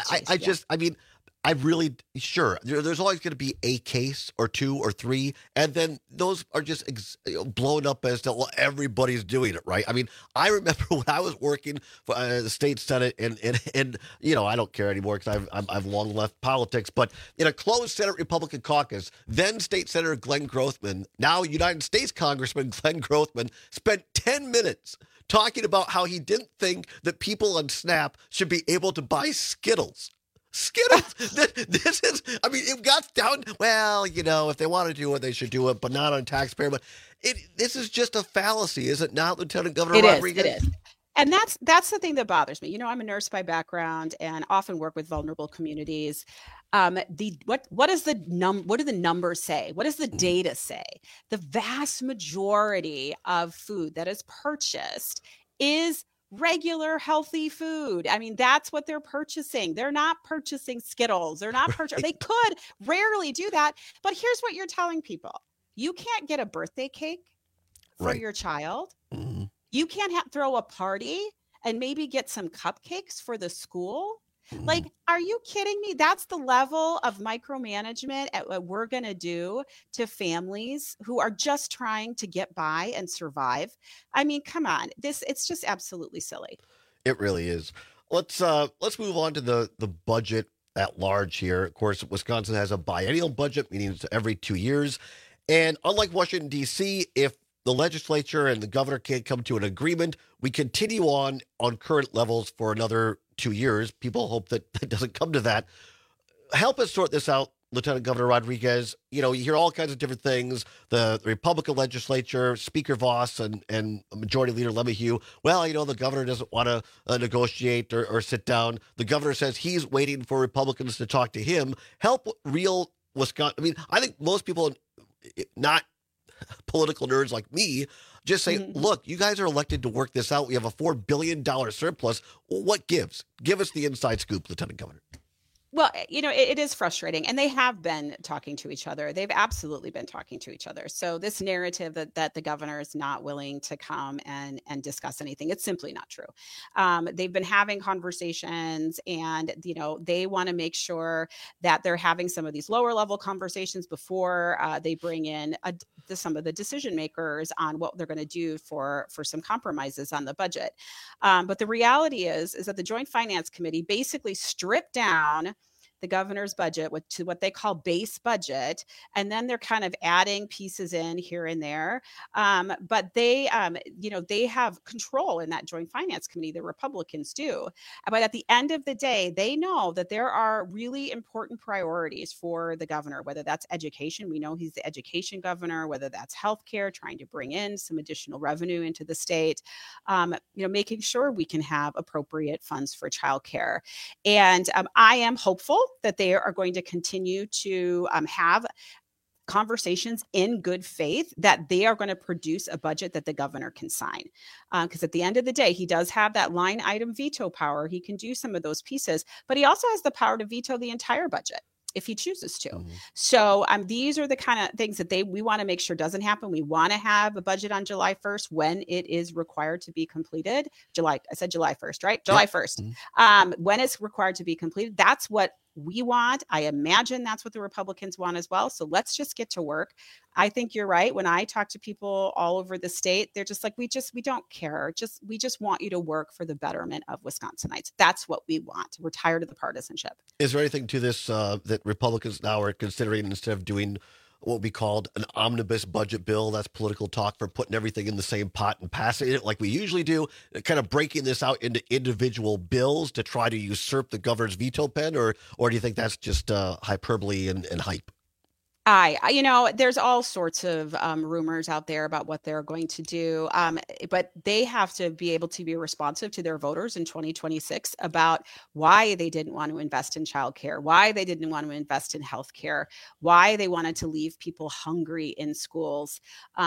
I really, sure, there's always going to be a case or two or three, and then those are just blown up as to, well, everybody's doing it, right? I mean, I remember when I was working for the state Senate, and you know, I don't care anymore because I've long left politics, but in a closed Senate Republican caucus, then State Senator Glenn Grothman, now United States Congressman Glenn Grothman, spent 10 minutes talking about how he didn't think that people on SNAP should be able to buy Skittles. This is, I mean, it got down, well, you know, if they want to do it, they should do it, but not on taxpayer. But this is just a fallacy, is it not, Lieutenant Governor Rodriguez?
It is. And that's the thing that bothers me. You know, I'm a nurse by background and often work with vulnerable communities. What do the numbers say? What does the data say? The vast majority of food that is purchased is regular healthy food. I mean, that's what they're purchasing. They're not purchasing Skittles. They're not purchasing. They could rarely do that. But here's what you're telling people. You can't get a birthday cake for your child. Mm-hmm. You can't throw a party and maybe get some cupcakes for the school. Like, are you kidding me? That's the level of micromanagement at what we're going to do to families who are just trying to get by and survive. I mean, come on. It's just absolutely silly.
It really is. Let's move on to the budget at large here. Of course, Wisconsin has a biennial budget, meaning it's every 2 years. And unlike Washington, D.C., if the legislature and the governor can't come to an agreement, we continue on current levels for another 2 years. People hope that doesn't come to that. Help us sort this out, Lieutenant Governor Rodriguez, you hear all kinds of different things. The Republican legislature, Speaker Voss and Majority Leader LeMahieu, the governor doesn't want to negotiate or sit down. The governor says he's waiting for Republicans to talk to him. Help real Wisconsin. I mean, I think most people, not political nerds like me, just say, look, you guys are elected to work this out. We have a $4 billion surplus. Well, what gives? Give us the inside scoop, Lieutenant Governor.
Well, it is frustrating, and they have been talking to each other. They've absolutely been talking to each other. So this narrative that the governor is not willing to come and discuss anything, it's simply not true. They've been having conversations, and, they want to make sure that they're having some of these lower level conversations before they bring in some of the decision makers on what they're going to do for some compromises on the budget. But the reality is that the Joint Finance Committee basically stripped down the governor's budget to what they call base budget, and then they're kind of adding pieces in here and there. But they have control in that Joint Finance Committee. The Republicans do. But at the end of the day, they know that there are really important priorities for the governor, whether that's education. We know he's the education governor, whether that's healthcare, trying to bring in some additional revenue into the state, making sure we can have appropriate funds for childcare. And I am hopeful that they are going to continue to have conversations in good faith, that they are going to produce a budget that the governor can sign. Because at the end of the day, he does have that line item veto power. He can do some of those pieces, but he also has the power to veto the entire budget if he chooses to. So these are the kind of things that we want to make sure doesn't happen. We want to have a budget on July 1st when it is required to be completed. I said July 1st, right? July 1st. When it's required to be completed, that's what we want. I imagine that's what the Republicans want as well. So let's just get to work. I think you're right. When I talk to people all over the state, they're just like, we don't care. We just want you to work for the betterment of Wisconsinites. That's what we want. We're tired of the partisanship.
Is there anything to this that Republicans now are considering, instead of doing what we called an omnibus budget bill, that's political talk for putting everything in the same pot and passing it like we usually do, kind of breaking this out into individual bills to try to usurp the governor's veto pen, or do you think that's just hyperbole and hype?
There's all sorts of rumors out there about what they're going to do, but they have to be able to be responsive to their voters in 2026 about why they didn't want to invest in childcare, why they didn't want to invest in healthcare, why they wanted to leave people hungry in schools.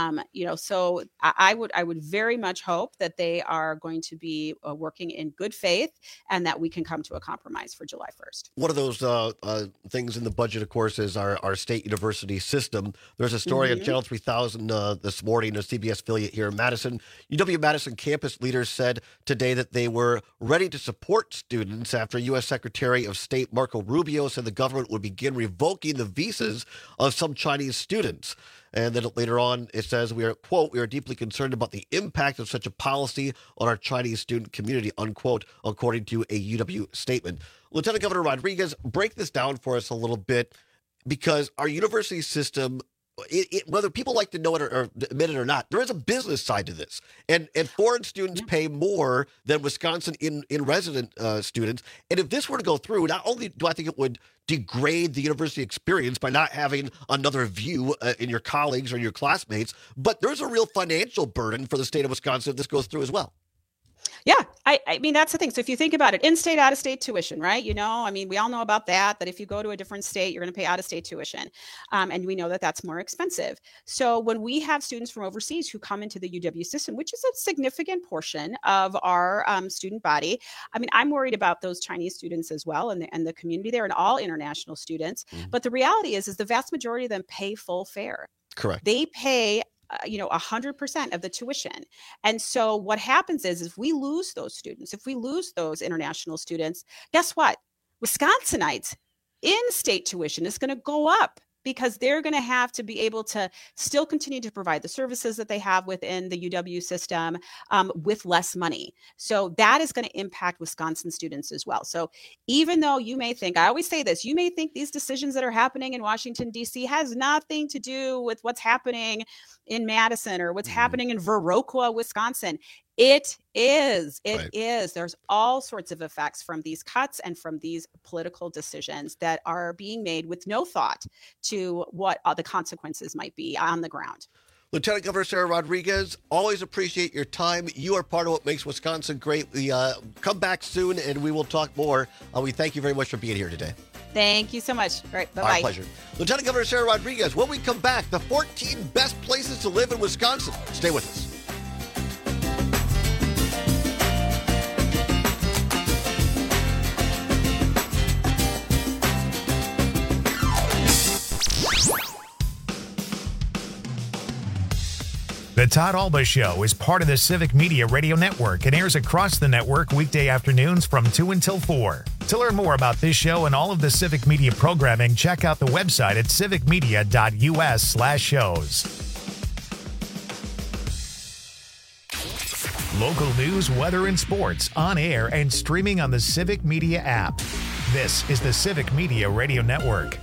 So I would very much hope that they are going to be working in good faith and that we can come to a compromise for July 1st.
One of those things in the budget, of course, is our state university system. There's a story on Channel 3000 this morning, a CBS affiliate here in Madison. UW-Madison campus leaders said today that they were ready to support students after U.S. Secretary of State Marco Rubio said the government would begin revoking the visas of some Chinese students. And then later on, it says, we are deeply concerned about the impact of such a policy on our Chinese student community, unquote, according to a UW statement. Lieutenant Governor Rodriguez, break this down for us a little bit, because our university system, whether people like to know it or admit it or not, there is a business side to this. And foreign students pay more than Wisconsin in resident students. And if this were to go through, not only do I think it would degrade the university experience by not having another view in your colleagues or your classmates, but there's a real financial burden for the state of Wisconsin if this goes through as well.
Yeah, I mean, that's the thing. So if you think about it, in-state, out-of-state tuition, right? We all know about that if you go to a different state, you're going to pay out-of-state tuition. And we know that that's more expensive. So when we have students from overseas who come into the UW system, which is a significant portion of our student body, I mean, I'm worried about those Chinese students as well and the community there and all international students. But the reality is the vast majority of them pay full fare.
Correct.
They pay 100% of the tuition. And so what happens is if we lose those students, if we lose those international students, guess what? Wisconsinites in-state tuition is going to go up because they're going to have to be able to still continue to provide the services that they have within the UW system with less money. So that is going to impact Wisconsin students as well. So even though you may think, I always say this, you may think these decisions that are happening in Washington, D.C. has nothing to do with what's happening in Madison or what's happening in Viroqua, Wisconsin. It is.
Right.
There's all sorts of effects from these cuts and from these political decisions that are being made with no thought to what the consequences might be on the ground.
Lieutenant Governor Sarah Rodriguez, always appreciate your time. You are part of what makes Wisconsin great. We come back soon, and we will talk more. We thank you very much for being here today.
Thank you so much. All right, bye-bye.
Our pleasure. Lieutenant Governor Sarah Rodriguez, when we come back, the 14 best places to live in Wisconsin. Stay with us.
The Todd Alba Show is part of the Civic Media Radio Network and airs across the network weekday afternoons from 2 until 4. To learn more about this show and all of the Civic Media programming, check out the website at civicmedia.us/shows. Local news, weather, and sports on air and streaming on the Civic Media app. This is the Civic Media Radio Network.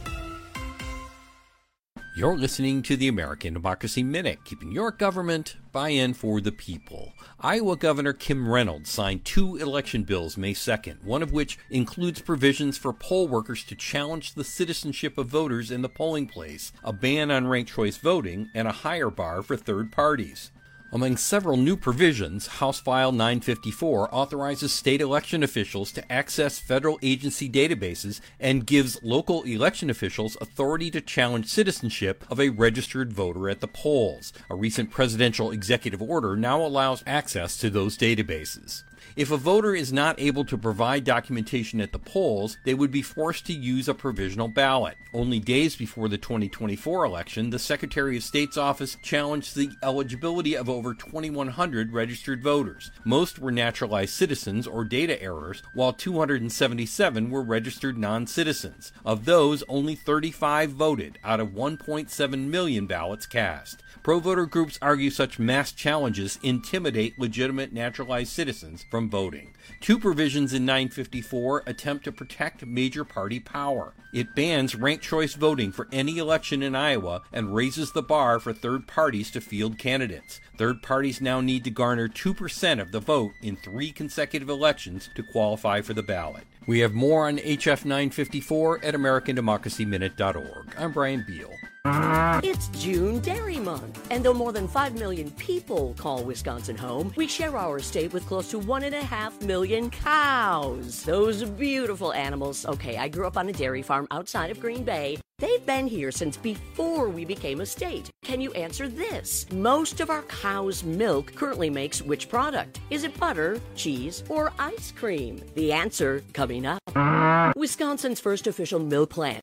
You're listening to the American Democracy Minute, keeping your government buy-in for the people. Iowa Governor Kim Reynolds signed 2 election bills May 2nd, one of which includes provisions for poll workers to challenge the citizenship of voters in the polling place, a ban on ranked choice voting, and a higher bar for third parties. Among several new provisions, House File 954 authorizes state election officials to access federal agency databases and gives local election officials authority to challenge citizenship of a registered voter at the polls. A recent presidential executive order now allows access to those databases. If a voter is not able to provide documentation at the polls, they would be forced to use a provisional ballot. Only days before the 2024 election, the Secretary of State's office challenged the eligibility of over 2,100 registered voters. Most were naturalized citizens or data errors, while 277 were registered non-citizens. Of those, only 35 voted out of 1.7 million ballots cast. Pro-voter groups argue such mass challenges intimidate legitimate naturalized citizens from voting. 2 provisions in 954 attempt to protect major party power. It bans ranked choice voting for any election in Iowa and raises the bar for third parties to field candidates. Third parties now need to garner 2% of the vote in 3 consecutive elections to qualify for the ballot. We have more on HF 954 at AmericanDemocracyMinute.org. I'm Brian Beal.
It's June Dairy Month, and though more than 5 million people call Wisconsin home, we share our state with close to 1.5 million cows. Those beautiful animals. Okay, I grew up on a dairy farm outside of Green Bay. They've been here since before we became a state. Can you answer this? Most of our cow's milk currently makes which product? Is it butter, cheese, or ice cream? The answer coming up. Wisconsin's first official milk plant.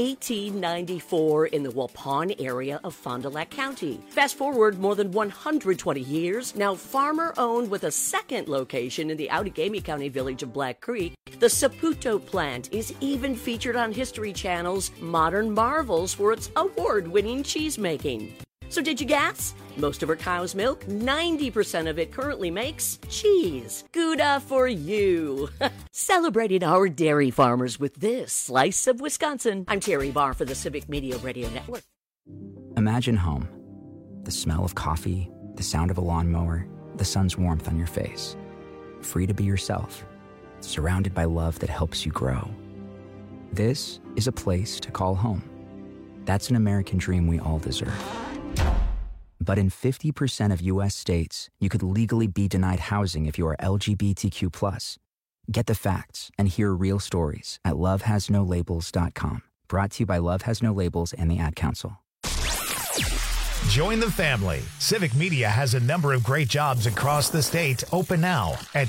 1894 in the Waupun area of Fond du Lac County. Fast forward more than 120 years, now farmer-owned with a second location in the Outagamie County village of Black Creek, the Saputo plant is even featured on History Channel's Modern Marvels for its award-winning cheese-making. So did you guess? Most of our cow's milk, 90% of it currently makes cheese. Gouda for you. Celebrating our dairy farmers with this slice of Wisconsin. I'm Terry Barr for the Civic Media Radio Network.
Imagine home. The smell of coffee, the sound of a lawnmower, the sun's warmth on your face. Free to be yourself. Surrounded by love that helps you grow. This is a place to call home. That's an American dream we all deserve. But in 50% of U.S. states, you could legally be denied housing if you are LGBTQ+. Get the facts and hear real stories at lovehasnolabels.com. Brought to you by Love Has No Labels and the Ad Council.
Join the family. Civic Media has a number of great jobs across the state open now at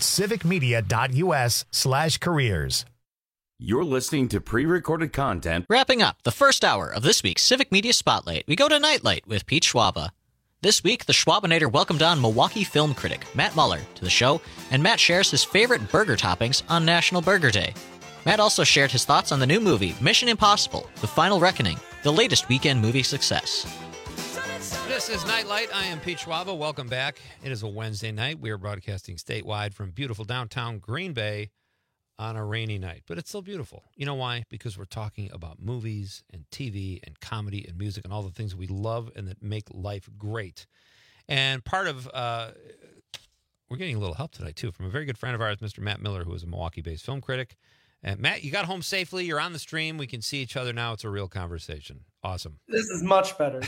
civicmedia.us/careers.
You're listening to pre-recorded content.
Wrapping up the first hour of this week's Civic Media Spotlight, we go to Nightlight with Pete Schwaba. This week, the Schwabinator welcomed on Milwaukee film critic Matt Muller to the show, and Matt shares his favorite burger toppings on National Burger Day. Matt also shared his thoughts on the new movie Mission Impossible: The Final Reckoning, the latest weekend movie success.
This is Nightlight. I am Pete Schwaba. Welcome back. It is a Wednesday night. We are broadcasting statewide from beautiful downtown Green Bay on a rainy night, but it's still beautiful. You know why? Because we're talking about movies and TV and comedy and music and all the things we love and that make life great. And part of we're getting a little help tonight, too, from a very good friend of ours, Mr. Matt Miller, who is a Milwaukee-based film critic. And Matt, you got home safely. You're on the stream. We can see each other now. It's a real conversation. Awesome.
This is much better.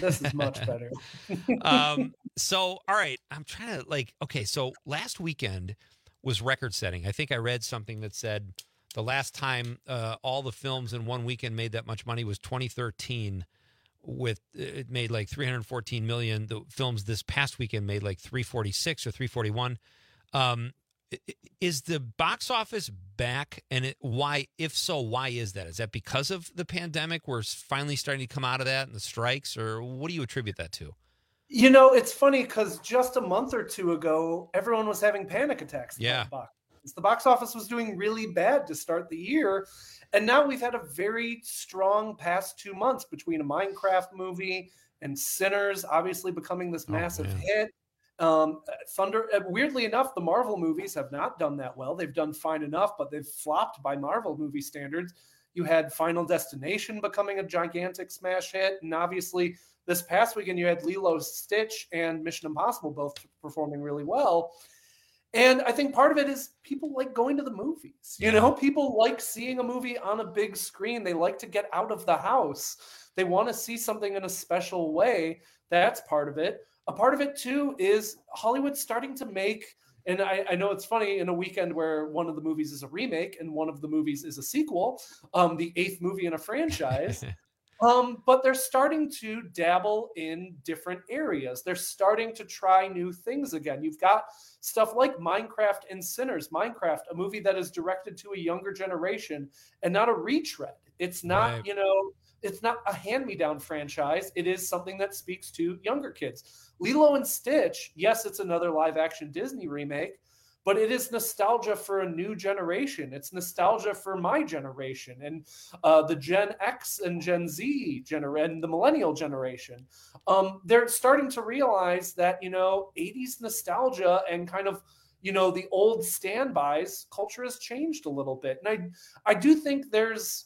So, all right. I'm trying to so last weekend was record setting. I think I read something that said the last time all the films in one weekend made that much money was 2013. It made like $314 million. The films this past weekend made like $346 or $341. Is the box office back? And why? If so, why is that? Is that because of the pandemic? We're finally starting to come out of that and the strikes, or what do you attribute that to?
You know, it's funny because just a month or two ago, everyone was having panic attacks.
Yeah.
The box office was doing really bad to start the year. And now we've had a very strong past 2 months between a Minecraft movie and Sinners obviously becoming this massive hit. Weirdly enough, the Marvel movies have not done that well. They've done fine enough, but they've flopped by Marvel movie standards. You had Final Destination becoming a gigantic smash hit. And obviously this past weekend, you had Lilo Stitch and Mission Impossible both performing really well. And I think part of it is people like going to the movies. You know, people like seeing a movie on a big screen. They like to get out of the house. They want to see something in a special way. That's part of it. A part of it, too, is Hollywood starting to make, and I know it's funny, in a weekend where one of the movies is a remake and one of the movies is a sequel, the 8th movie in a franchise. But they're starting to dabble in different areas. They're starting to try new things again. You've got stuff like Minecraft and Sinners. Minecraft, a movie that is directed to a younger generation and not a retread. It's not, it's not a hand-me-down franchise. It is something that speaks to younger kids. Lilo and Stitch, yes, it's another live-action Disney remake, but it is nostalgia for a new generation. It's nostalgia for my generation and the Gen X and Gen Z and the millennial generation. They're starting to realize that, 80s nostalgia and kind of, the old standbys, culture has changed a little bit. And I do think there's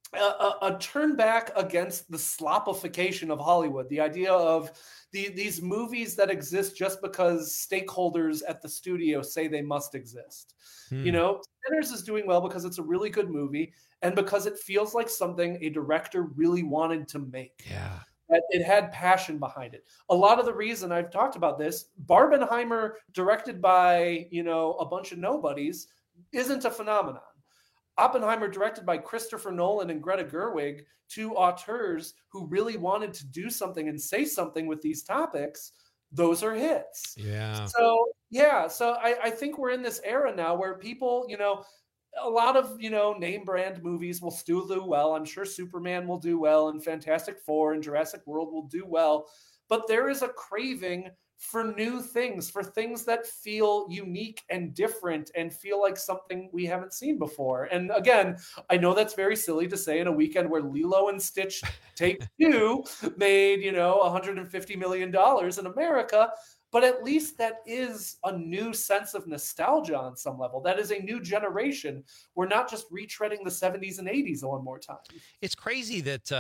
a turn back against the slopification of Hollywood, the idea of these movies that exist just because stakeholders at the studio say they must exist. Sinners is doing well because it's a really good movie and because it feels like something a director really wanted to make.
Yeah.
That it had passion behind it. A lot of the reason I've talked about this, Barbenheimer, directed by, a bunch of nobodies, isn't a phenomenon. Oppenheimer, directed by Christopher Nolan and Greta Gerwig, two auteurs who really wanted to do something and say something with these topics, those are hits.
Yeah.
So I think we're in this era now where people, a lot of, name brand movies will still do well. I'm sure Superman will do well and Fantastic Four and Jurassic World will do well. But there is a craving for new things, for things that feel unique and different and feel like something we haven't seen before. And again, I know that's very silly to say in a weekend where Lilo and Stitch Take Two made, $150 million in America, but at least that is a new sense of nostalgia on some level. That is a new generation. We're not just retreading the 70s and 80s one more time.
It's crazy that,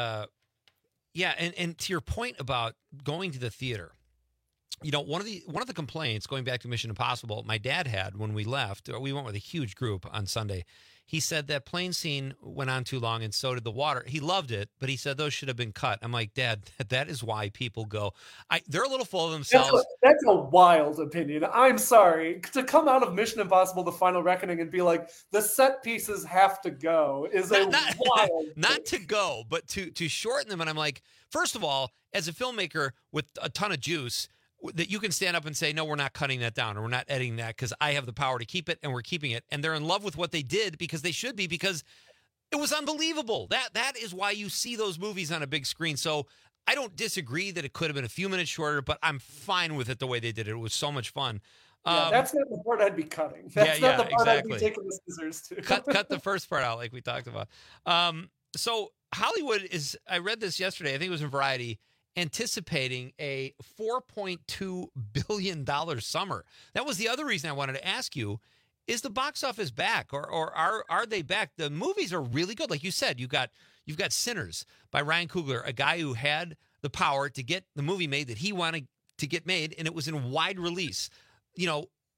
and to your point about going to the theater, one of the complaints, going back to Mission Impossible, my dad had when we left, we went with a huge group on Sunday. He said that plane scene went on too long and so did the water. He loved it, but he said those should have been cut. I'm like, Dad, that is why people go. They're a little full of themselves.
That's a wild opinion. I'm sorry. To come out of Mission Impossible, The Final Reckoning, and be like, the set pieces have to go is wild.
Not to go, but to shorten them. And I'm like, first of all, as a filmmaker with a ton of juice, that you can stand up and say, no, we're not cutting that down or we're not editing that because I have the power to keep it and we're keeping it. And they're in love with what they did because they should be, because it was unbelievable. That is why you see those movies on a big screen. So I don't disagree that it could have been a few minutes shorter, but I'm fine with it the way they did it. It was so much fun.
That's not the part I'd be cutting. That's not the part exactly. I'd be taking the scissors to.
cut the first part out like we talked about. So Hollywood is, I read this yesterday, I think it was in Variety, anticipating a $4.2 billion summer. That was the other reason I wanted to ask you, is the box office back or are they back? The movies are really good. Like you said, you've got Sinners by Ryan Coogler, a guy who had the power to get the movie made that he wanted to get made, and it was in wide release.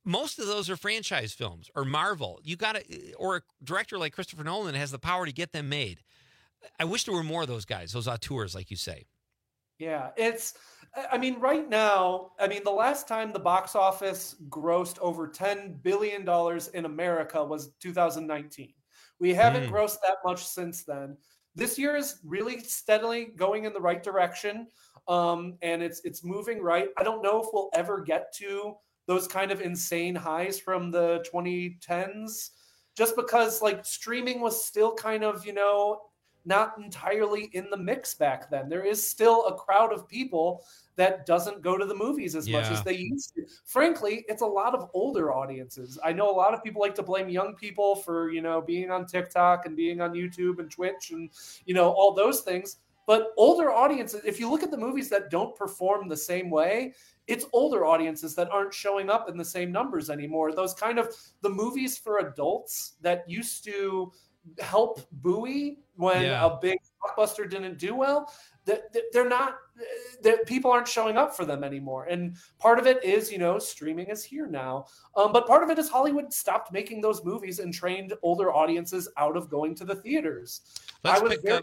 most of those are franchise films or Marvel. You got to, or a director like Christopher Nolan has the power to get them made. I wish there were more of those guys, those auteurs, like you say.
Yeah, right now, the last time the box office grossed over $10 billion in America was 2019. We haven't grossed that much since then. This year is really steadily going in the right direction, and it's moving right. I don't know if we'll ever get to those kind of insane highs from the 2010s, just because streaming was still kind of, not entirely in the mix back then. There is still a crowd of people that doesn't go to the movies as much as they used to. Frankly, it's a lot of older audiences. I know a lot of people like to blame young people for, being on TikTok and being on YouTube and Twitch and, all those things. But older audiences, if you look at the movies that don't perform the same way, it's older audiences that aren't showing up in the same numbers anymore. Those kind of the movies for adults that used to help buoy when a big blockbuster didn't do well, they're not, people aren't showing up for them anymore. And part of it is, streaming is here now. But part of it is Hollywood stopped making those movies and trained older audiences out of going to the theaters. Let's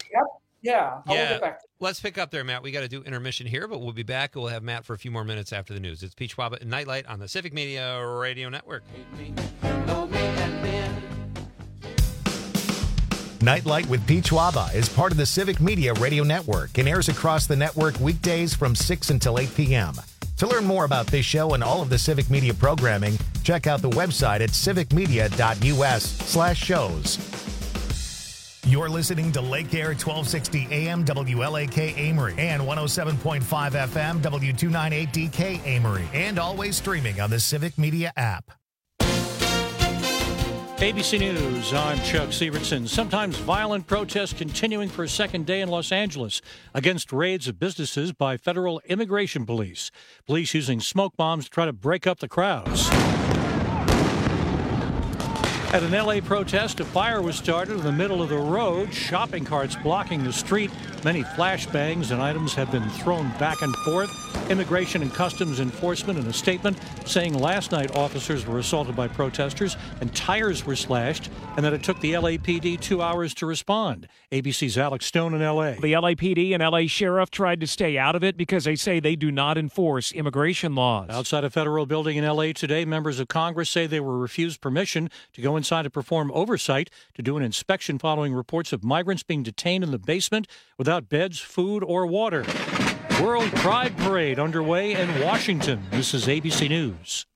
pick up there, Matt. We got to do intermission here, but we'll be back. We'll have Matt for a few more minutes after the news. It's Pete Schwaba and Nightlight on the Civic Media Radio Network.
Nightlight with Pete Schwaba is part of the Civic Media Radio Network and airs across the network weekdays from 6 until 8 p.m. To learn more about this show and all of the Civic Media programming, check out the website at civicmedia.us/shows. You're listening to Lake Air 1260 AM WLAK Amory and 107.5 FM W298DK Amory, and always streaming on the Civic Media app.
ABC News, I'm Chuck Severson. Sometimes violent protests continuing for a second day in Los Angeles against raids of businesses by federal immigration police. Police using smoke bombs to try to break up the crowds. At an L.A. protest, a fire was started in the middle of the road, shopping carts blocking the street. Many flashbangs and items have been thrown back and forth. Immigration and Customs Enforcement in a statement saying last night officers were assaulted by protesters and tires were slashed, and that it took the LAPD 2 hours to respond. ABC's Alex Stone in L.A.
The LAPD and L.A. Sheriff tried to stay out of it because they say they do not enforce immigration laws.
Outside a federal building in L.A. today, members of Congress say they were refused permission to go inside to perform oversight to do an inspection following reports of migrants being detained in the basement without beds, food, or water. World Pride Parade underway in Washington. This is ABC News.